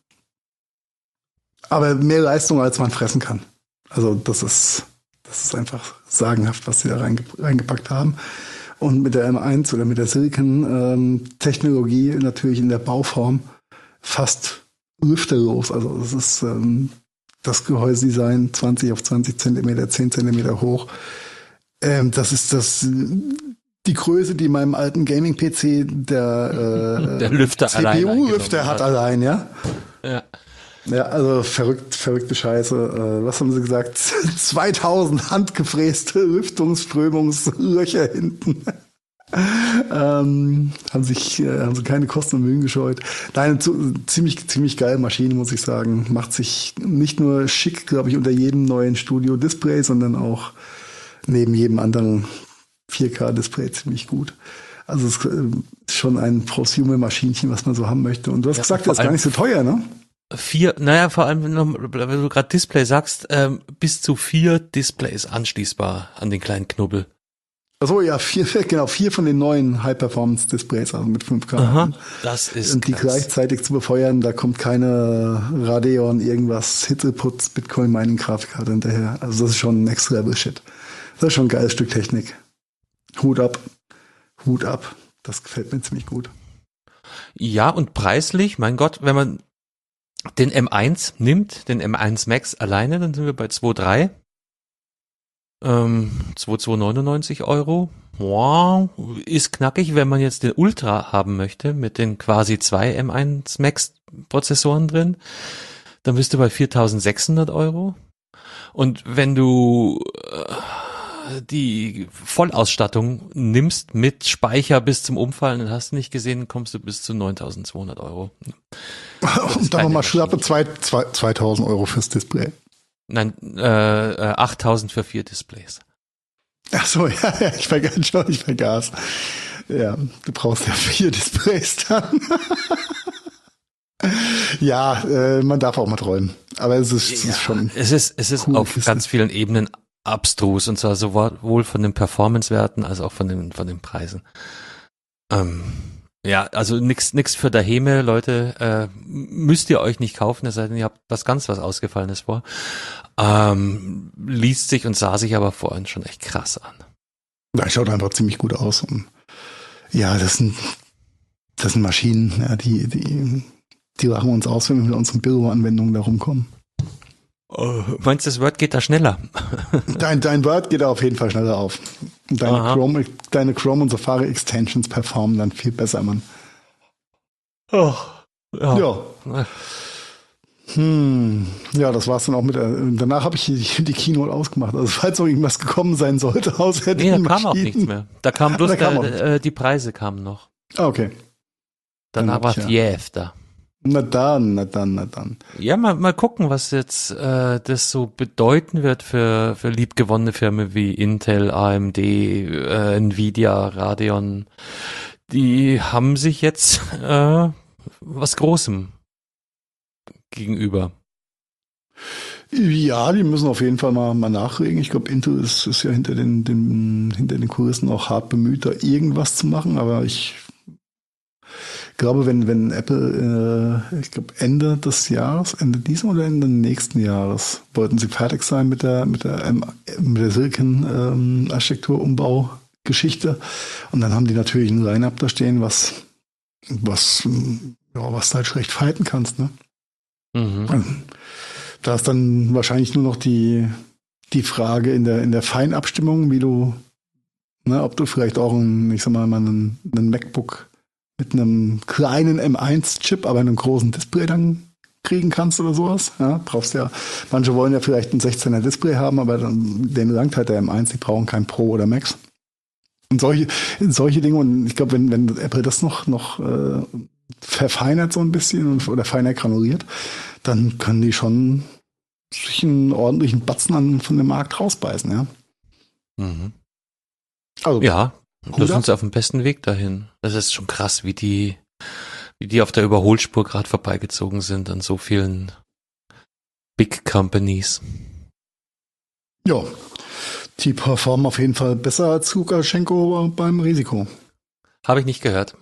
mehr Leistung, als man fressen kann. Also das ist einfach sagenhaft, was sie da reingepackt haben. Und mit der M1 oder mit der Silicon-Technologie natürlich in der Bauform fast lüfterlos. Also das ist das Gehäusedesign 20 auf 20 Zentimeter, 10 Zentimeter hoch. Das ist die Größe, die meinem alten Gaming-PC der Lüfter CPU-Lüfter hat allein, ja? Ja. Ja, also verrückte Scheiße. Was haben sie gesagt? 2000 handgefräste Lüftungsströmungslöcher hinten. Haben sie keine Kosten und Mühen gescheut. Nein, ziemlich geile Maschine, muss ich sagen. Macht sich nicht nur schick, glaube ich, unter jedem neuen Studio-Display, sondern auch neben jedem anderen 4K-Display ziemlich gut. Also es ist schon ein Prosumer-Maschinchen, was man so haben möchte. Und du hast gesagt, das ist gar nicht so teuer, ne? Vor allem, wenn du gerade Display sagst, bis zu 4 Displays anschließbar an den kleinen Knubbel. Achso, ja, vier von den neuen High-Performance-Displays, also mit 5K. Aha, das ist und die krass. gleichzeitig zu befeuern, da kommt keine Radeon, irgendwas, Hitzeputz, Bitcoin-Mining-Grafikkarte hinterher. Also das ist schon Next-Level-Shit. Das ist schon ein geiles Stück Technik. Hut ab. Hut ab. Das gefällt mir ziemlich gut. Ja, und preislich, mein Gott, wenn man den M1 nimmt, den M1 Max alleine, dann sind wir bei 2,3. 2,299 Euro. Wow, ist knackig, wenn man jetzt den Ultra haben möchte, mit den quasi 2 M1 Max Prozessoren drin. Dann bist du bei 4.600 Euro. Und wenn du die Vollausstattung nimmst mit Speicher bis zum Umfallen, dann hast du nicht gesehen, kommst du bis zu 9.200 Euro. Und dann nochmal schlappe 2.000 Euro fürs Display. Nein, 8.000 für 4 Displays. Ach so, ja, ich vergaß. Ja, du brauchst ja 4 Displays dann. Ja, man darf auch mal träumen. Aber es ist schon. Es ist auf Kiste. ganz vielen Ebenen abstrus, und zwar sowohl von den Performance-Werten als auch von den Preisen. Ja, also nix für Daheme, Leute, müsst ihr euch nicht kaufen, es sei denn, ihr habt was Ausgefallenes vor. Liest sich und sah sich aber vorhin schon echt krass an. Ja, schaut einfach ziemlich gut aus. Und ja, das sind Maschinen, ja, die lachen uns aus, wenn wir mit unseren Büroanwendungen da rumkommen. Meinst du, das Word geht da schneller? Dein Word geht auf jeden Fall schneller auf. Deine Chrome und Safari Extensions performen dann viel besser, Mann. Oh, ja. Ja, das war's dann auch mit danach habe ich die Keynote ausgemacht. Also falls noch irgendwas gekommen sein sollte, außer Nee, da kam auch nichts mehr. Da kam bloß die Preise kamen noch. Ah, okay. Danach war Fiev da. Na dann. Ja, mal gucken, was jetzt das so bedeuten wird für liebgewonnene Firmen wie Intel, AMD, Nvidia, Radeon. Die haben sich jetzt was Großem gegenüber. Ja, die müssen auf jeden Fall mal nachregen. Ich glaube, Intel ist ja hinter den Kulissen auch hart bemüht, da irgendwas zu machen, aber ich glaube, wenn Apple, ich glaube Ende diesen oder Ende nächsten Jahres, wollten sie fertig sein mit der Silicon Architekturumbau-Geschichte. Und dann haben die natürlich ein Line-Up da stehen, was du halt schlecht fighten kannst, ne? Mhm. Da ist dann wahrscheinlich nur noch die Frage in der Feinabstimmung, wie du, ne, ob du vielleicht auch einen MacBook mit einem kleinen M1-Chip, aber einem großen Display dann kriegen kannst oder sowas. Ja, brauchst ja, manche wollen ja vielleicht ein 16er Display haben, aber dann, denen langt halt der M1, die brauchen kein Pro oder Max. Und solche Dinge, und ich glaube, wenn Apple das noch verfeinert so ein bisschen oder feiner granuliert, dann können die schon sich einen ordentlichen Batzen von dem Markt rausbeißen, ja. Mhm. Also, ja, da sind sie auf dem besten Weg dahin. Das ist schon krass, wie die auf der Überholspur gerade vorbeigezogen sind an so vielen Big Companies. Ja, die performen auf jeden Fall besser als Lukaschenko beim Risiko. Habe ich nicht gehört.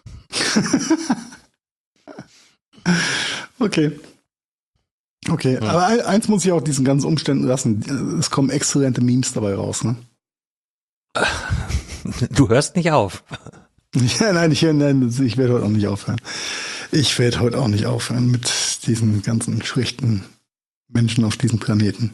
Okay, ja. Aber eins muss ich auch diesen ganzen Umständen lassen. Es kommen exzellente Memes dabei raus, ne? Du hörst nicht auf. Ja, nein, ich werde heute auch nicht aufhören. Ich werde heute auch nicht aufhören mit diesen ganzen schlechten Menschen auf diesem Planeten.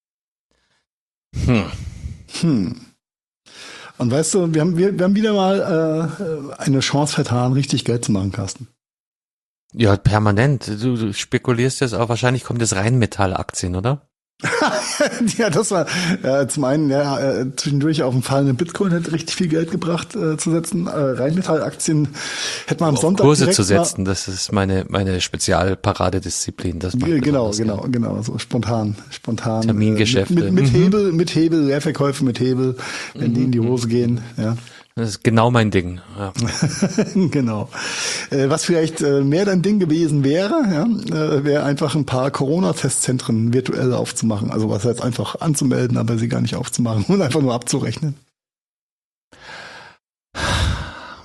Und weißt du, wir haben wieder mal eine Chance vertan, richtig Geld zu machen, Carsten. Ja, permanent. Du spekulierst jetzt auch, wahrscheinlich kommt das Rheinmetall-Aktien, oder? Ja, das war zum einen zwischendurch auf dem fallenden Bitcoin hätte richtig viel Geld gebracht zu setzen. Rheinmetall-Aktien hätte man am Sonntag Kurse zu setzen, das ist meine Spezialparadedisziplin. Das genau, so spontan. Termingeschäfte. Mit Hebel, Leerverkäufe mit Hebel, wenn die in die Hose gehen, ja. Das ist genau mein Ding. Ja. Genau. Was vielleicht mehr dein Ding gewesen wäre, wäre einfach ein paar Corona-Testzentren virtuell aufzumachen. Also was heißt einfach anzumelden, aber sie gar nicht aufzumachen und einfach nur abzurechnen.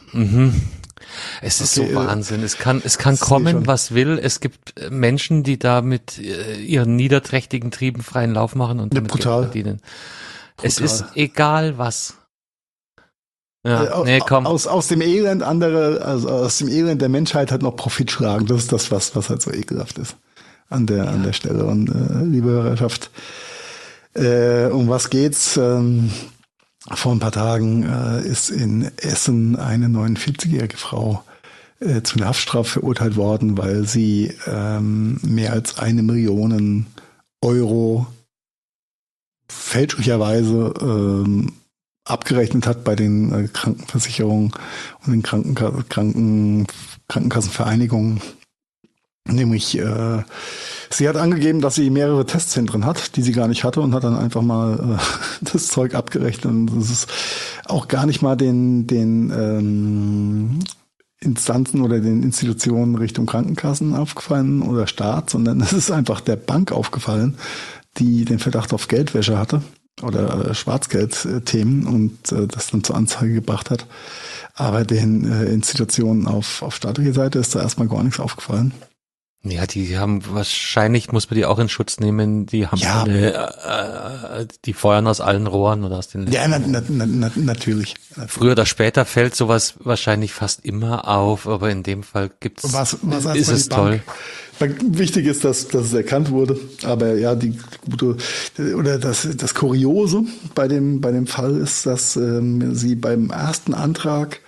Mhm. Es ist Okay, so Wahnsinn. Es kann sehe kommen, schon. was will. Es gibt Menschen, die da mit ihren niederträchtigen Trieben freien Lauf machen und Ja, damit Geld brutal, verdienen. Es ist brutal. egal was. Ja, nee, komm. Aus dem Elend andere, also aus dem Elend der Menschheit halt noch Profit schlagen. Das ist das, was halt so ekelhaft ist an der Ja. Stelle. Und liebe Hörerschaft, um was geht's? Vor ein paar Tagen ist in Essen eine 49-jährige Frau zu einer Haftstrafe verurteilt worden, weil sie mehr als 1 Million Euro fälschlicherweise abgerechnet hat bei den Krankenversicherungen und den Krankenkassenvereinigungen. Nämlich, sie hat angegeben, dass sie mehrere Testzentren hat, die sie gar nicht hatte und hat dann einfach mal das Zeug abgerechnet. Und das ist auch gar nicht mal den Instanzen oder den Institutionen Richtung Krankenkassen aufgefallen oder Staat, sondern es ist einfach der Bank aufgefallen, die den Verdacht auf Geldwäsche hatte oder Schwarzgeldthemen und das dann zur Anzeige gebracht hat. Aber den Institutionen auf staatlicher Seite ist da erstmal gar nichts aufgefallen. Ja, die haben wahrscheinlich, muss man die auch in Schutz nehmen, die haben Ja, die feuern aus allen Rohren oder aus den ja, letzten Rohren. natürlich. Früher oder später fällt sowas wahrscheinlich fast immer auf, aber in dem Fall Was ist erstmal die es toll. Bank. Wichtig ist, dass es erkannt wurde. Aber ja, die gute oder das Kuriose bei dem Fall ist, dass sie beim ersten Antrag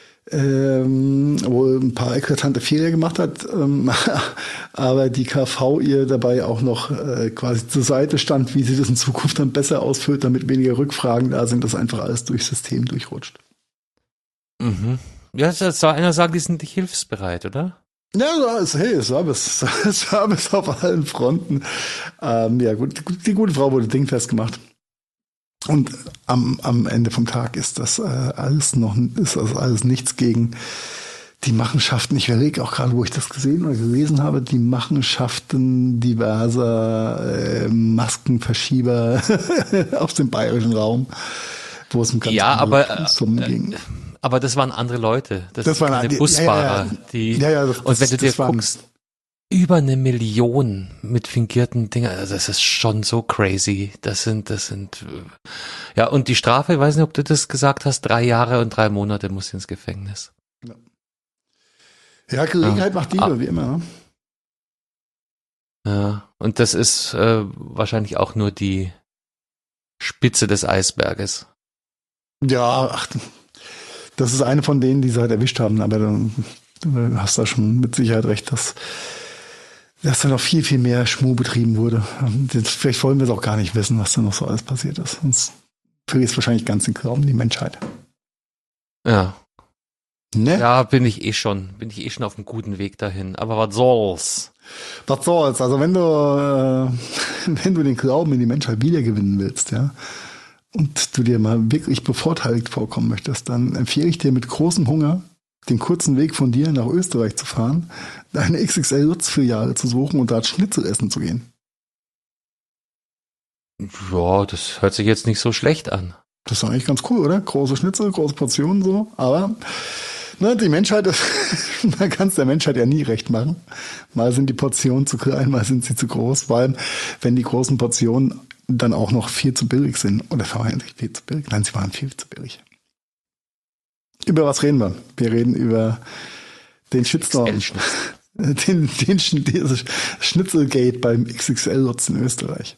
wohl ein paar eklatante Fehler gemacht hat, aber die KV ihr dabei auch noch quasi zur Seite stand, wie sie das in Zukunft dann besser ausfüllt, damit weniger Rückfragen da sind, dass einfach alles durchs System durchrutscht. Mhm. Ja, das soll einer sagen, die sind nicht hilfsbereit, oder? Ja, Service auf allen Fronten. Ja, gut, die gute Frau wurde dingfest gemacht. Und am Ende vom Tag ist das ist das alles nichts gegen die Machenschaften. Ich überlege auch gerade, wo ich das gesehen oder gelesen habe, die Machenschaften diverser Maskenverschieber aus dem bayerischen Raum, wo es um ganz Ja, andere Summen ging. aber das waren andere Leute. Das Das sind waren keine die, Busfahrer, und wenn du dir das waren guckst, über 1 Million mit fingierten Dingen, also das ist schon so crazy. Ja, und die Strafe, ich weiß nicht, ob du das gesagt hast, 3 Jahre und 3 Monate muss ins Gefängnis. ja, Ja. Gelegenheit macht Diebe, wie immer. Ne? Ja, und das ist wahrscheinlich auch nur die Spitze des Eisberges. Ja, ach, das ist eine von denen, die sie halt erwischt haben, aber du hast da schon mit Sicherheit recht, dass da noch viel, viel mehr Schmuh betrieben wurde. Vielleicht wollen wir es auch gar nicht wissen, was da noch so alles passiert ist. Sonst verliert wahrscheinlich ganz den Glauben die Menschheit. Ja. Ne? Ja, bin ich eh schon auf einem guten Weg dahin. Aber was soll's? Was soll's? Also wenn wenn du den Glauben in die Menschheit wiedergewinnen willst, ja, und du dir mal wirklich bevorteiligt vorkommen möchtest, dann empfehle ich dir mit großem Hunger den kurzen Weg von dir nach Österreich zu fahren, eine XXL-Lutz-Filiale zu suchen und da Schnitzel essen zu gehen. Ja, das hört sich jetzt nicht so schlecht an. Das ist doch eigentlich ganz cool, oder? Große Schnitzel, große Portionen so. Aber ne, die Menschheit, man kann es der Menschheit ja nie recht machen. Mal sind die Portionen zu klein, mal sind sie zu groß. Vor allem, wenn die großen Portionen dann auch noch viel zu billig sind. Oder vermeintlich viel zu billig. Nein, sie waren viel zu billig. Über was reden wir? Wir reden über den Shitstorm. Dieses Schnitzelgate beim XXL-Lutz in Österreich.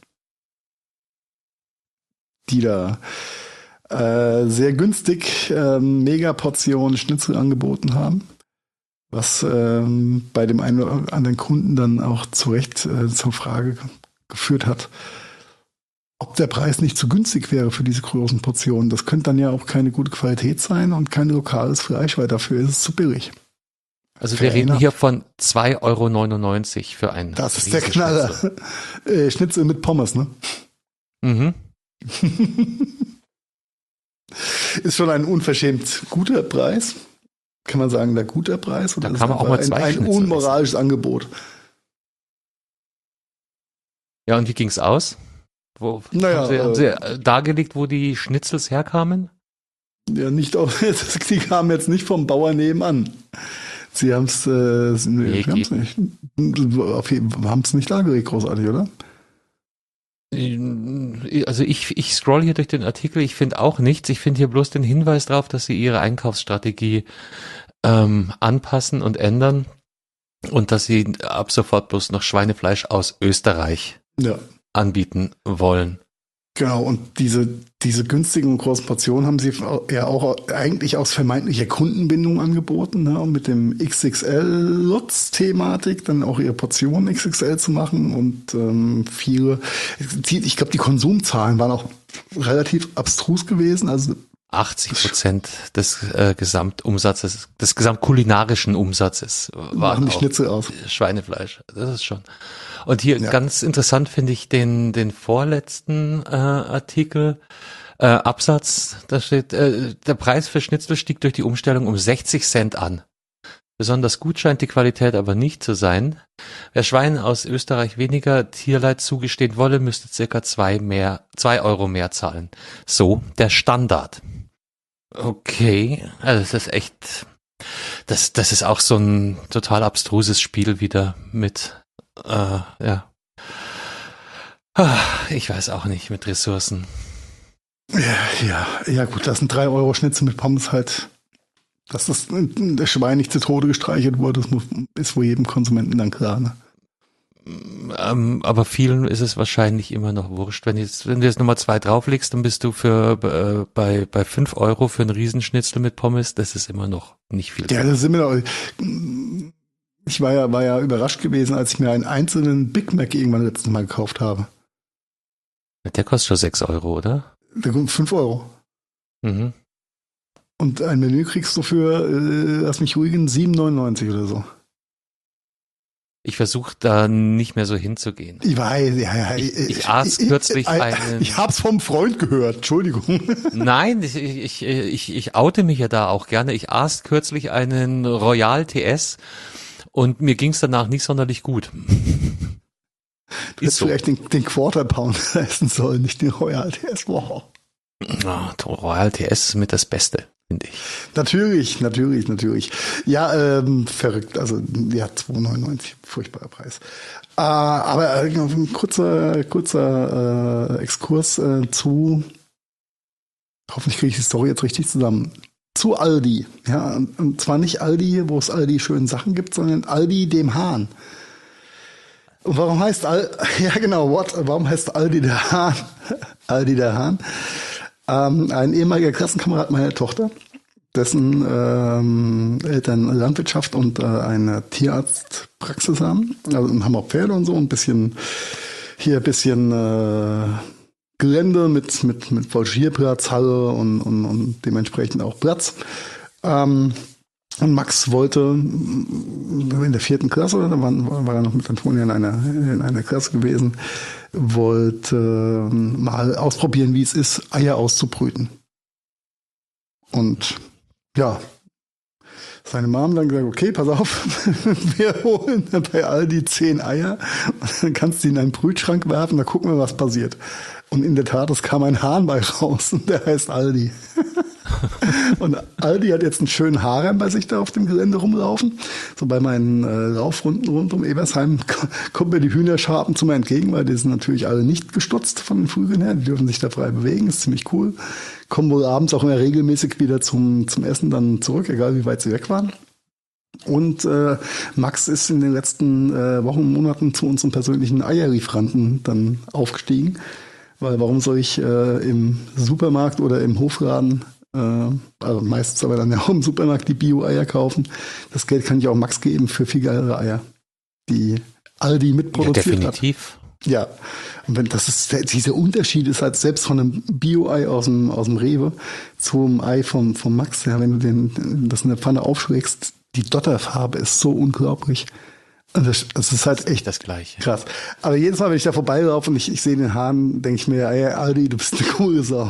Die da sehr günstig Megaportionen Schnitzel angeboten haben, was bei dem einen oder anderen Kunden dann auch zu Recht zur Frage geführt hat, ob der Preis nicht zu günstig wäre für diese großen Portionen. Das könnte dann ja auch keine gute Qualität sein und kein lokales Fleisch, weil dafür ist es zu billig. Also wir reden hier von 2,99 € für ein Das ist der Knaller. Schnitzel mit Pommes, ne? Mhm. Ist schon ein unverschämt guter Preis. Kann man sagen, der guter Preis? Oder Da kann man auch mal ein unmoralisches Angebot? Ja, und wie ging's aus? Naja, haben Sie dargelegt, wo die Schnitzels herkamen? Ja, nicht auch, die kamen jetzt nicht vom Bauern nebenan. Sie haben es, Nee, wir haben's geht nicht. Haben es nicht dargelegt, großartig, oder? Also ich scroll hier durch den Artikel, ich finde auch nichts. Ich finde hier bloß den Hinweis drauf, dass sie ihre Einkaufsstrategie anpassen und ändern und dass sie ab sofort bloß noch Schweinefleisch aus Österreich Ja. anbieten wollen. Genau, und diese günstigen und großen Portionen haben sie ja auch eigentlich aus vermeintlicher Kundenbindung angeboten, ne? Und mit dem XXL-Lutz-Thematik dann auch ihre Portionen XXL zu machen und ich glaube, die Konsumzahlen waren auch relativ abstrus gewesen, also 80% des Gesamtumsatzes, des gesamtkulinarischen Umsatzes machen waren die auch Schnitzel aus. Schweinefleisch. Das ist schon. Und hier Ja. ganz interessant finde ich den vorletzten Artikel, Absatz. Da steht, der Preis für Schnitzel stieg durch die Umstellung um 60 Cent an. Besonders gut scheint die Qualität aber nicht zu sein. Wer Schweinen aus Österreich weniger Tierleid zugestehen wolle, müsste circa 2 Euro mehr zahlen. So der Standard. Okay, also das ist echt, das ist auch so ein total abstruses Spiel wieder mit, ja. Ich weiß auch nicht, mit Ressourcen. Ja, gut, das sind 3 Euro Schnitzel mit Pommes halt. Dass das Schwein nicht zu Tode gestreichelt wurde, ist wohl jedem Konsumenten dann klar. Ne? Aber vielen ist es wahrscheinlich immer noch wurscht. Wenn du jetzt nochmal 2 drauflegst, dann bist du bei 5 Euro für einen Riesenschnitzel mit Pommes, das ist immer noch nicht viel. Ja, das sind wir doch. Ich war ja überrascht gewesen, als ich mir einen einzelnen Big Mac irgendwann letztes Mal gekauft habe. Der kostet schon 6 Euro, oder? Der kommt 5 Euro. Mhm. Und ein Menü kriegst du für, lass mich ruhigen, 7,99 oder so. Ich versuche da nicht mehr so hinzugehen. Ich weiß, ja. Ich aß kürzlich einen. Ich hab's vom Freund gehört, Entschuldigung. Nein, ich oute mich ja da auch gerne. Ich aß kürzlich einen Royal TS und mir ging's danach nicht sonderlich gut. Du hättest vielleicht den Quarter Pounder essen sollen, nicht den Royal TS. Wow. Royal TS ist mit das Beste, finde ich. Natürlich. Ja, verrückt. Also, ja, 2,99, furchtbarer Preis. Aber ein kurzer Exkurs zu, hoffentlich kriege ich die Story jetzt richtig zusammen, zu Aldi. Ja, und zwar nicht Aldi, wo es Aldi schöne Sachen gibt, sondern Aldi dem Hahn. Und warum heißt warum heißt Aldi der Hahn? Aldi der Hahn. Ein ehemaliger Klassenkamerad meiner Tochter, dessen Eltern Landwirtschaft und eine Tierarztpraxis haben. Also haben auch Pferde und so, ein bisschen Gelände mit Voltigierplatz, Halle und dementsprechend auch Platz. Und Max wollte in der 4. Klasse, da war er noch mit Antonia in einer Klasse gewesen, wollte mal ausprobieren, wie es ist, Eier auszubrüten. Und ja, seine Mom dann gesagt, okay, pass auf, wir holen bei Aldi 10 Eier und dann kannst du die in einen Brütschrank werfen, da gucken wir, was passiert. Und in der Tat, es kam ein Hahn bei raus und der heißt Aldi. Und Aldi hat jetzt einen schönen Harem bei sich da auf dem Gelände rumlaufen. So bei meinen Laufrunden rund um Ebersheim kommen mir die Hühnerschar ab und zu mal entgegen, weil die sind natürlich alle nicht gestutzt von den Flügeln her. Die dürfen sich da frei bewegen, ist ziemlich cool. Kommen wohl abends auch immer regelmäßig wieder zum Essen dann zurück, egal wie weit sie weg waren. Und Max ist in den letzten Wochen und Monaten zu unserem persönlichen Eierlieferanten dann aufgestiegen. Weil warum soll ich im Supermarkt oder im Hofladen, also meistens aber dann ja auch im Supermarkt, die Bio-Eier kaufen? Das Geld kann ich auch Max geben für viel geilere Eier, die Aldi mitproduziert hat. Ja, definitiv. Ja, und wenn dieser Unterschied ist halt selbst von einem Bio-Ei aus dem Rewe zum Ei vom Max, ja, wenn du das in der Pfanne aufschlägst, die Dotterfarbe ist so unglaublich. Das ist halt echt das Gleiche. Krass. Aber jedes Mal, wenn ich da vorbeilaufe und ich sehe den Hahn, denke ich mir, ey, Aldi, du bist eine coole Sau.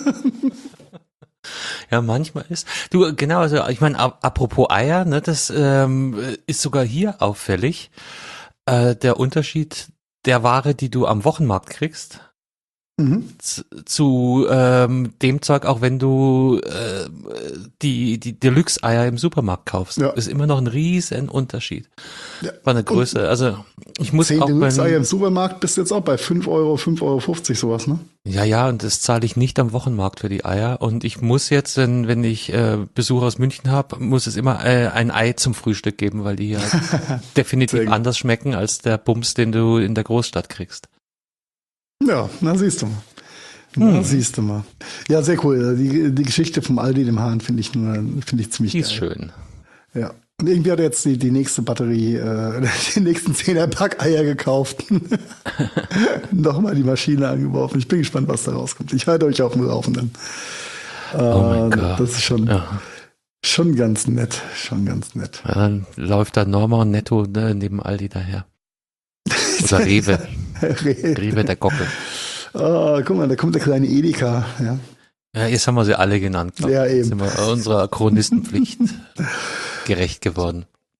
Ja, manchmal ist. Du, genau, also ich meine, apropos Eier, ne, das ist sogar hier auffällig. Der Unterschied der Ware, die du am Wochenmarkt kriegst zu dem Zeug, auch wenn du die Deluxe-Eier im Supermarkt kaufst, ist immer noch ein riesen Unterschied von der Größe. Also ich muss 10 auch Deluxe-Eier im Supermarkt bist du jetzt auch bei 5 Euro, 5,50 € sowas, ne? Ja, und das zahle ich nicht am Wochenmarkt für die Eier. Und ich muss jetzt, wenn ich Besuch aus München habe, muss es immer ein Ei zum Frühstück geben, weil die ja definitiv anders schmecken als der Bums, den du in der Großstadt kriegst. Ja, na siehst du mal. Siehst du mal. Ja, sehr cool. Die Geschichte vom Aldi, dem Hahn, finde ich ziemlich geil. Ist schön. Ja. Und irgendwie hat er jetzt die nächste Batterie, den nächsten 10er-Pack Eier gekauft. Nochmal die Maschine angeworfen. Ich bin gespannt, was da rauskommt. Ich halte euch auf dem Laufenden. Oh mein Gott. Das ist schon ganz nett. Schon ganz nett. Ja, dann läuft da Norma und Netto neben Aldi daher. Oder Rewe. Rewe der Gockel. Oh, guck mal, da kommt der kleine Edeka. Ja, jetzt haben wir sie alle genannt. Ja, eben. Jetzt sind wir unserer Chronistenpflicht gerecht geworden.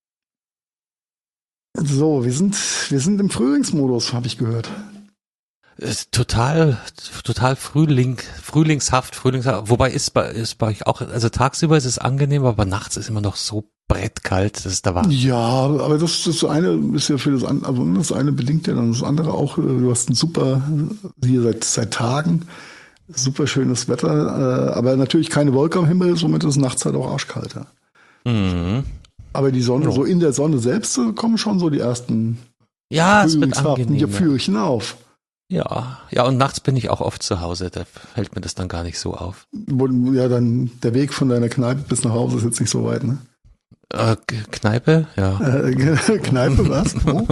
So, wir sind im Frühlingsmodus, habe ich gehört. Total frühlingshaft, wobei ist bei euch auch, also tagsüber ist es angenehm, aber nachts ist immer noch so brettkalt, das ist der Wahnsinn. Ja, aber das eine ist ja für das andere, also das eine bedingt ja dann das andere auch. Du hast ein super, hier seit Tagen, super schönes Wetter, aber natürlich keine Wolke am Himmel, somit ist es nachts halt auch arschkalt. Ja. Mhm. Aber die Sonne, so in der Sonne selbst kommen schon so die ersten es wird angenehm. Gefühlchen auf. Ja, und nachts bin ich auch oft zu Hause, da fällt mir das dann gar nicht so auf. Ja, dann der Weg von deiner Kneipe bis nach Hause ist jetzt nicht so weit, ne? Kneipe? Ja. Kneipe, was? Oh.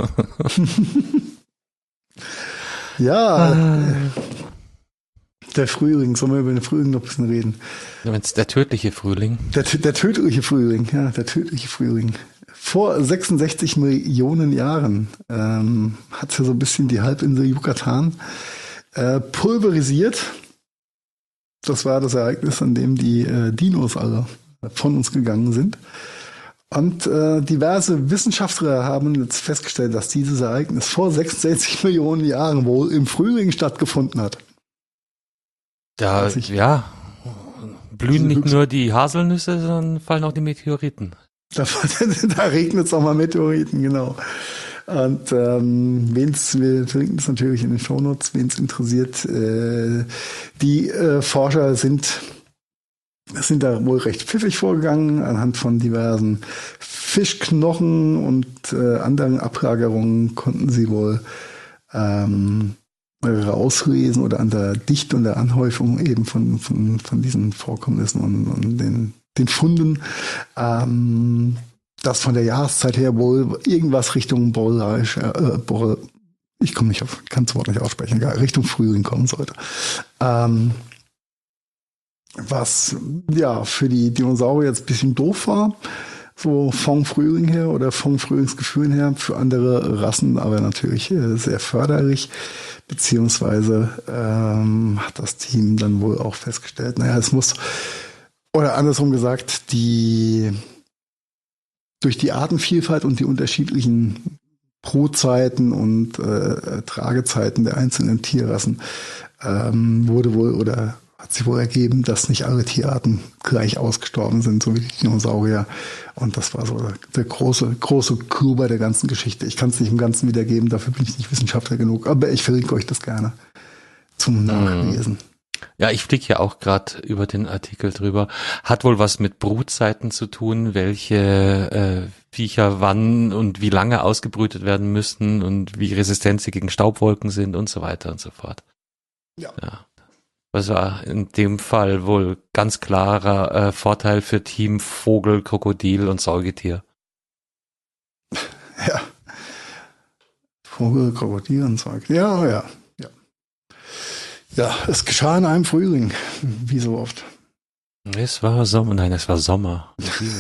Ja. Der Frühling, sollen wir über den Frühling noch ein bisschen reden? Der tödliche Frühling. Der tödliche Frühling, ja, der tödliche Frühling. Vor 66 Millionen Jahren hat so ein bisschen die Halbinsel Yucatan pulverisiert. Das war das Ereignis, an dem die Dinos alle von uns gegangen sind. Und diverse Wissenschaftler haben jetzt festgestellt, dass dieses Ereignis vor 66 Millionen Jahren wohl im Frühling stattgefunden hat. Blühen nicht nur die Haselnüsse, sondern fallen auch die Meteoriten. Da regnet es auch mal Meteoriten, genau. Und wir verlinken es natürlich in den Shownotes, wen es interessiert. Die Forscher sind da wohl recht pfiffig vorgegangen, anhand von diversen Fischknochen und anderen Ablagerungen konnten sie wohl rauslesen oder an der Dichte und der Anhäufung eben von diesen Vorkommnissen und den Funden, dass von der Jahreszeit her wohl irgendwas Richtung ich kann das Wort nicht aussprechen, Richtung Frühling kommen sollte. Was ja für die Dinosaurier jetzt ein bisschen doof war, so vom Frühling her oder vom Frühlingsgefühl her, für andere Rassen aber natürlich sehr förderlich, beziehungsweise hat das Team dann wohl auch festgestellt, es muss, oder andersrum gesagt, durch die Artenvielfalt und die unterschiedlichen Brutzeiten und Tragezeiten der einzelnen Tierrassen hat sich wohl ergeben, dass nicht alle Tierarten gleich ausgestorben sind, so wie die Dinosaurier. Und das war so der große Clou bei der ganzen Geschichte. Ich kann es nicht im Ganzen wiedergeben, dafür bin ich nicht Wissenschaftler genug, aber ich verlinke euch das gerne zum Nachlesen. Ja, ich fliege ja auch gerade über den Artikel drüber. Hat wohl was mit Brutzeiten zu tun, welche Viecher wann und wie lange ausgebrütet werden müssen und wie resistent sie gegen Staubwolken sind und so weiter und so fort. Ja. Das war in dem Fall wohl ganz klarer Vorteil für Team Vogel, Krokodil und Säugetier. Ja. Vogel, Krokodil und Säugetier. Ja. Ja, es geschah in einem Frühling, wie so oft. Es war Sommer.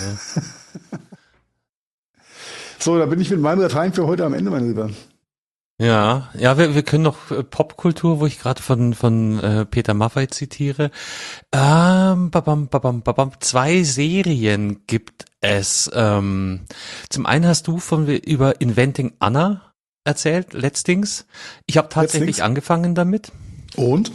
So, da bin ich mit meinem Latein für heute am Ende, mein Lieber. Ja, wir können noch Popkultur, wo ich gerade von Peter Maffay zitiere. 2 Serien gibt es. Zum einen hast du über Inventing Anna erzählt, letztings. Ich habe tatsächlich angefangen damit. Und?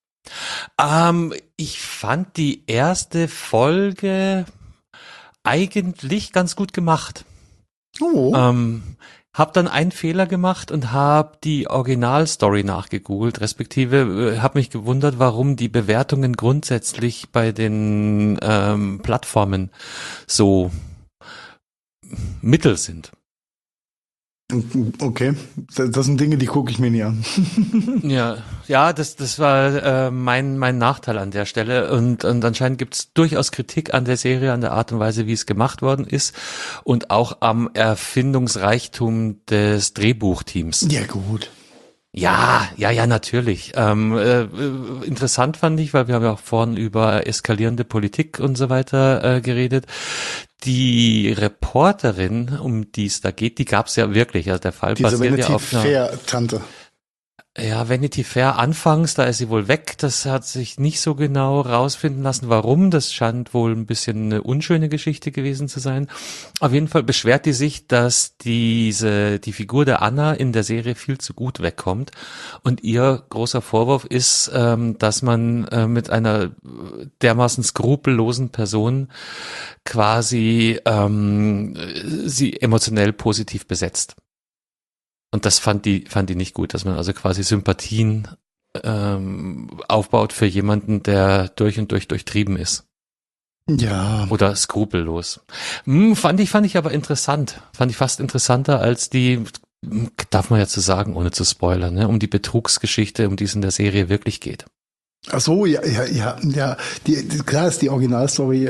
Ich fand die erste Folge eigentlich ganz gut gemacht. Oh. Hab dann einen Fehler gemacht und hab die Originalstory nachgegoogelt, respektive hab mich gewundert, warum die Bewertungen grundsätzlich bei den Plattformen so mittel sind. Okay, das sind Dinge, die gucke ich mir nie an. Ja, das war mein Nachteil an der Stelle und anscheinend gibt's durchaus Kritik an der Serie, an der Art und Weise, wie es gemacht worden ist und auch am Erfindungsreichtum des Drehbuchteams. Ja, gut. Ja, natürlich. Interessant fand ich, weil wir haben ja auch vorhin über eskalierende Politik und so weiter geredet. Die Reporterin, um die es da geht, die gab's ja wirklich. Also der Fall Diese basiert ja Vanity auf einer Fair-Tante. Ja, Vanity Fair anfangs, da ist sie wohl weg. Das hat sich nicht so genau rausfinden lassen, warum. Das scheint wohl ein bisschen eine unschöne Geschichte gewesen zu sein. Auf jeden Fall beschwert die sich, dass die Figur der Anna in der Serie viel zu gut wegkommt. Und ihr großer Vorwurf ist, dass man mit einer dermaßen skrupellosen Person quasi sie emotionell positiv besetzt. Und das fand die nicht gut, dass man also quasi Sympathien aufbaut für jemanden, der durch und durch durchtrieben ist. Ja. Oder skrupellos. Fand ich aber interessant. Fand ich fast interessanter als die, darf man ja zu sagen, ohne zu spoilern, ne, um die Betrugsgeschichte, um die es in der Serie wirklich geht. Ach so, ja. Klar ist die Originalstory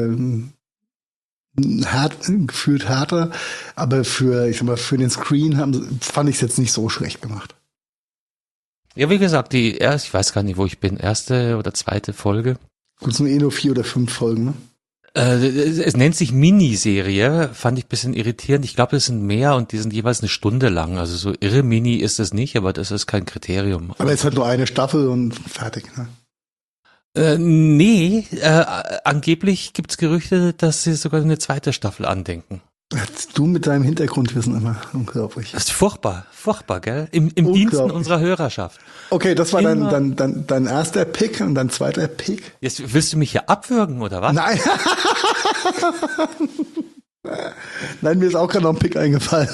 gefühlt härter, aber für den Screen fand ich es jetzt nicht so schlecht gemacht. Ja, wie gesagt, ich weiß gar nicht, wo ich bin, erste oder zweite Folge. Gut, es sind nur 4 oder 5 Folgen, ne? Es nennt sich Miniserie, fand ich ein bisschen irritierend. Ich glaube, es sind mehr und die sind jeweils eine Stunde lang. Also so irre Mini ist es nicht, aber das ist kein Kriterium. Aber es ist halt nur eine Staffel und fertig, ne? Nee, angeblich gibt's Gerüchte, dass sie sogar eine zweite Staffel andenken. Du mit deinem Hintergrundwissen immer, unglaublich. Das ist furchtbar, gell? Im Diensten unserer Hörerschaft. Okay, das war dein erster Pick und dein zweiter Pick. Jetzt willst du mich hier abwürgen, oder was? Nein. Nein, mir ist auch gerade noch ein Pick eingefallen.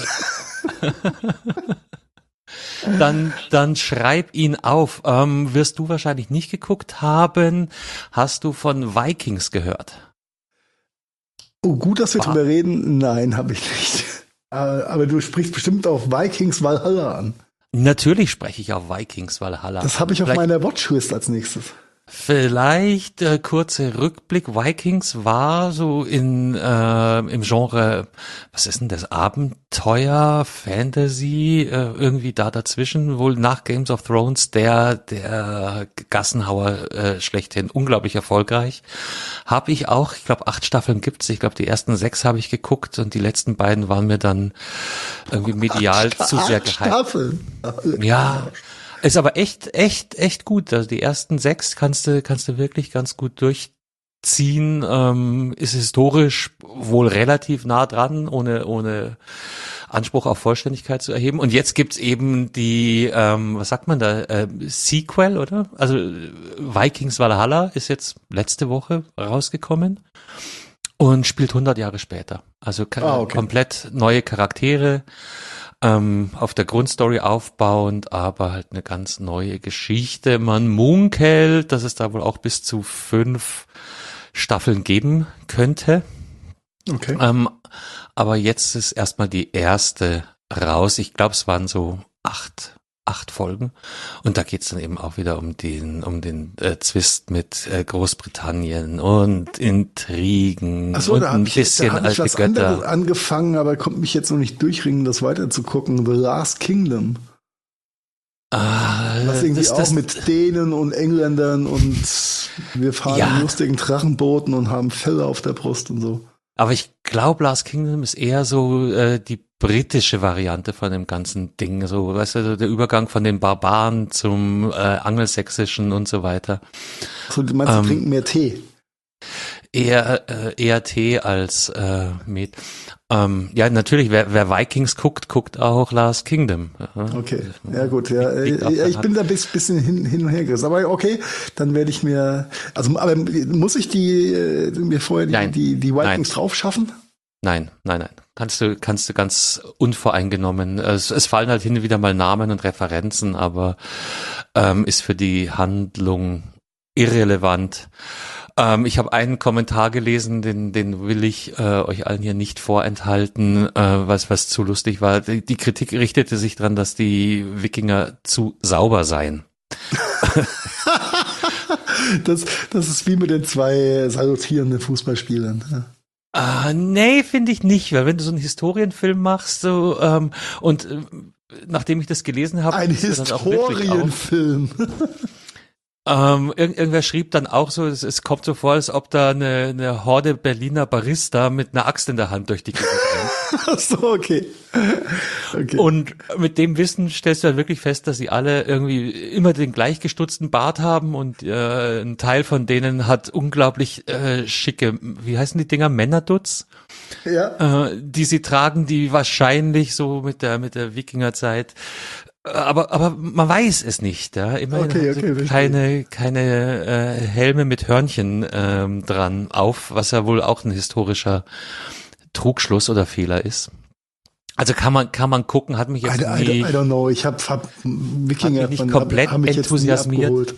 Dann schreib ihn auf. Wirst du wahrscheinlich nicht geguckt haben. Hast du von Vikings gehört? Oh, gut, dass wir drüber reden. Nein, habe ich nicht. Aber du sprichst bestimmt auf Vikings Valhalla an. Natürlich spreche ich auf Vikings Valhalla. Das habe ich auf meiner Watchlist als nächstes. Vielleicht kurzer Rückblick. Vikings war so im Genre, was ist denn das? Abenteuer, Fantasy, irgendwie da dazwischen. Wohl nach Games of Thrones der Gassenhauer schlechthin. Unglaublich erfolgreich. Habe ich auch, ich glaube 8 Staffeln gibt's. Ich glaube die ersten 6 habe ich geguckt und die letzten beiden waren mir dann irgendwie medial zu sehr gehypt. Staffeln. Ja. Ist aber echt gut. Also die ersten 6 kannst du wirklich ganz gut durchziehen. Ist historisch wohl relativ nah dran, ohne Anspruch auf Vollständigkeit zu erheben. Und jetzt gibt's eben die, was sagt man da, Sequel, oder? Also Vikings Valhalla ist jetzt letzte Woche rausgekommen und spielt 100 Jahre später. Also komplett neue Charaktere. Auf der Grundstory aufbauend, aber halt eine ganz neue Geschichte. Man munkelt, dass es da wohl auch bis zu 5 Staffeln geben könnte. Okay. Aber jetzt ist erstmal die erste raus. Ich glaube, es waren so 8 Folgen. Und da geht's dann eben auch wieder um den Zwist mit Großbritannien und Intrigen so, und ein bisschen alte was Götter. Anderes angefangen, aber konnte mich jetzt noch nicht durchringen, das weiter zu gucken. The Last Kingdom. Was irgendwie auch mit Dänen und Engländern und wir fahren in lustigen Drachenbooten und haben Felle auf der Brust und so. Aber ich glaube, Last Kingdom ist eher so die britische Variante von dem ganzen Ding. So, weißt du, der Übergang von den Barbaren zum Angelsächsischen und so weiter. So, du meinst, die trinken mehr Tee? eher T als Met. Ja, natürlich, wer Vikings guckt auch Last Kingdom. Okay, ja gut, ja. Ich bin da ein bisschen hin und her gerissen. Aber okay, dann werde ich mir, aber muss ich mir vorher die Vikings drauf schaffen? Nein. Kannst du ganz unvoreingenommen. Es fallen halt hin und wieder mal Namen und Referenzen, aber ist für die Handlung irrelevant. Ich habe einen Kommentar gelesen, den will ich euch allen hier nicht vorenthalten, was zu lustig war. Die Kritik richtete sich daran, dass die Wikinger zu sauber seien. Das ist wie mit den 2 salutierenden Fußballspielern. Ja. Nee, finde ich nicht, weil wenn du so einen Historienfilm machst, nachdem ich das gelesen habe, ein Historienfilm. Irgendwer schrieb dann auch so, es kommt so vor, als ob da eine Horde Berliner Barista mit einer Axt in der Hand durch die Gegend rennt. Ach so, okay. Und mit dem Wissen stellst du dann wirklich fest, dass sie alle irgendwie immer den gleichgestutzten Bart haben und ein Teil von denen hat unglaublich schicke, wie heißen die Dinger, Männerdutz? Ja. Die sie tragen, die wahrscheinlich so mit der Wikingerzeit aber man weiß es nicht, ja. Immerhin keine Helme mit Hörnchen dran auf, was ja wohl auch ein historischer Trugschluss oder Fehler ist. Also kann man gucken, hat mich jetzt I don't know, ich hab Wikinger nicht komplett hab mich enthusiasmiert.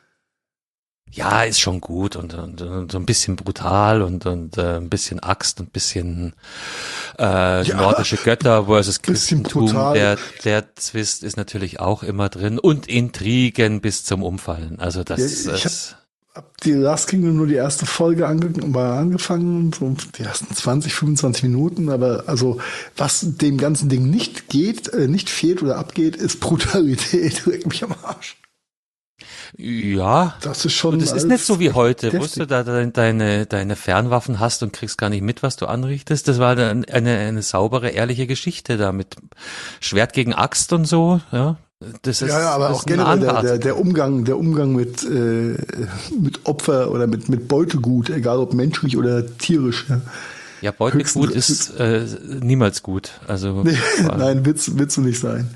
Ja, ist schon gut und so ein bisschen brutal und ein bisschen Axt und ein bisschen nordische Götter versus Christentum. Der Zwist ist natürlich auch immer drin und Intrigen bis zum Umfallen. Also ich hab die Last Kingdom nur die erste Folge angefangen, so die ersten 20, 25 Minuten, aber also was dem ganzen Ding nicht fehlt oder abgeht, ist Brutalität. Leck mich am Arsch. Ja, das ist schon. Und es ist nicht so wie heute, wo du da deine Fernwaffen hast und kriegst gar nicht mit, was du anrichtest. Das war eine saubere, ehrliche Geschichte da mit Schwert gegen Axt und so. Ja, das ist aber auch generell der Umgang mit Opfer oder mit Beutegut, egal ob menschlich oder tierisch. Ja, Beutegut ist niemals gut. Also nein, willst du nicht sein.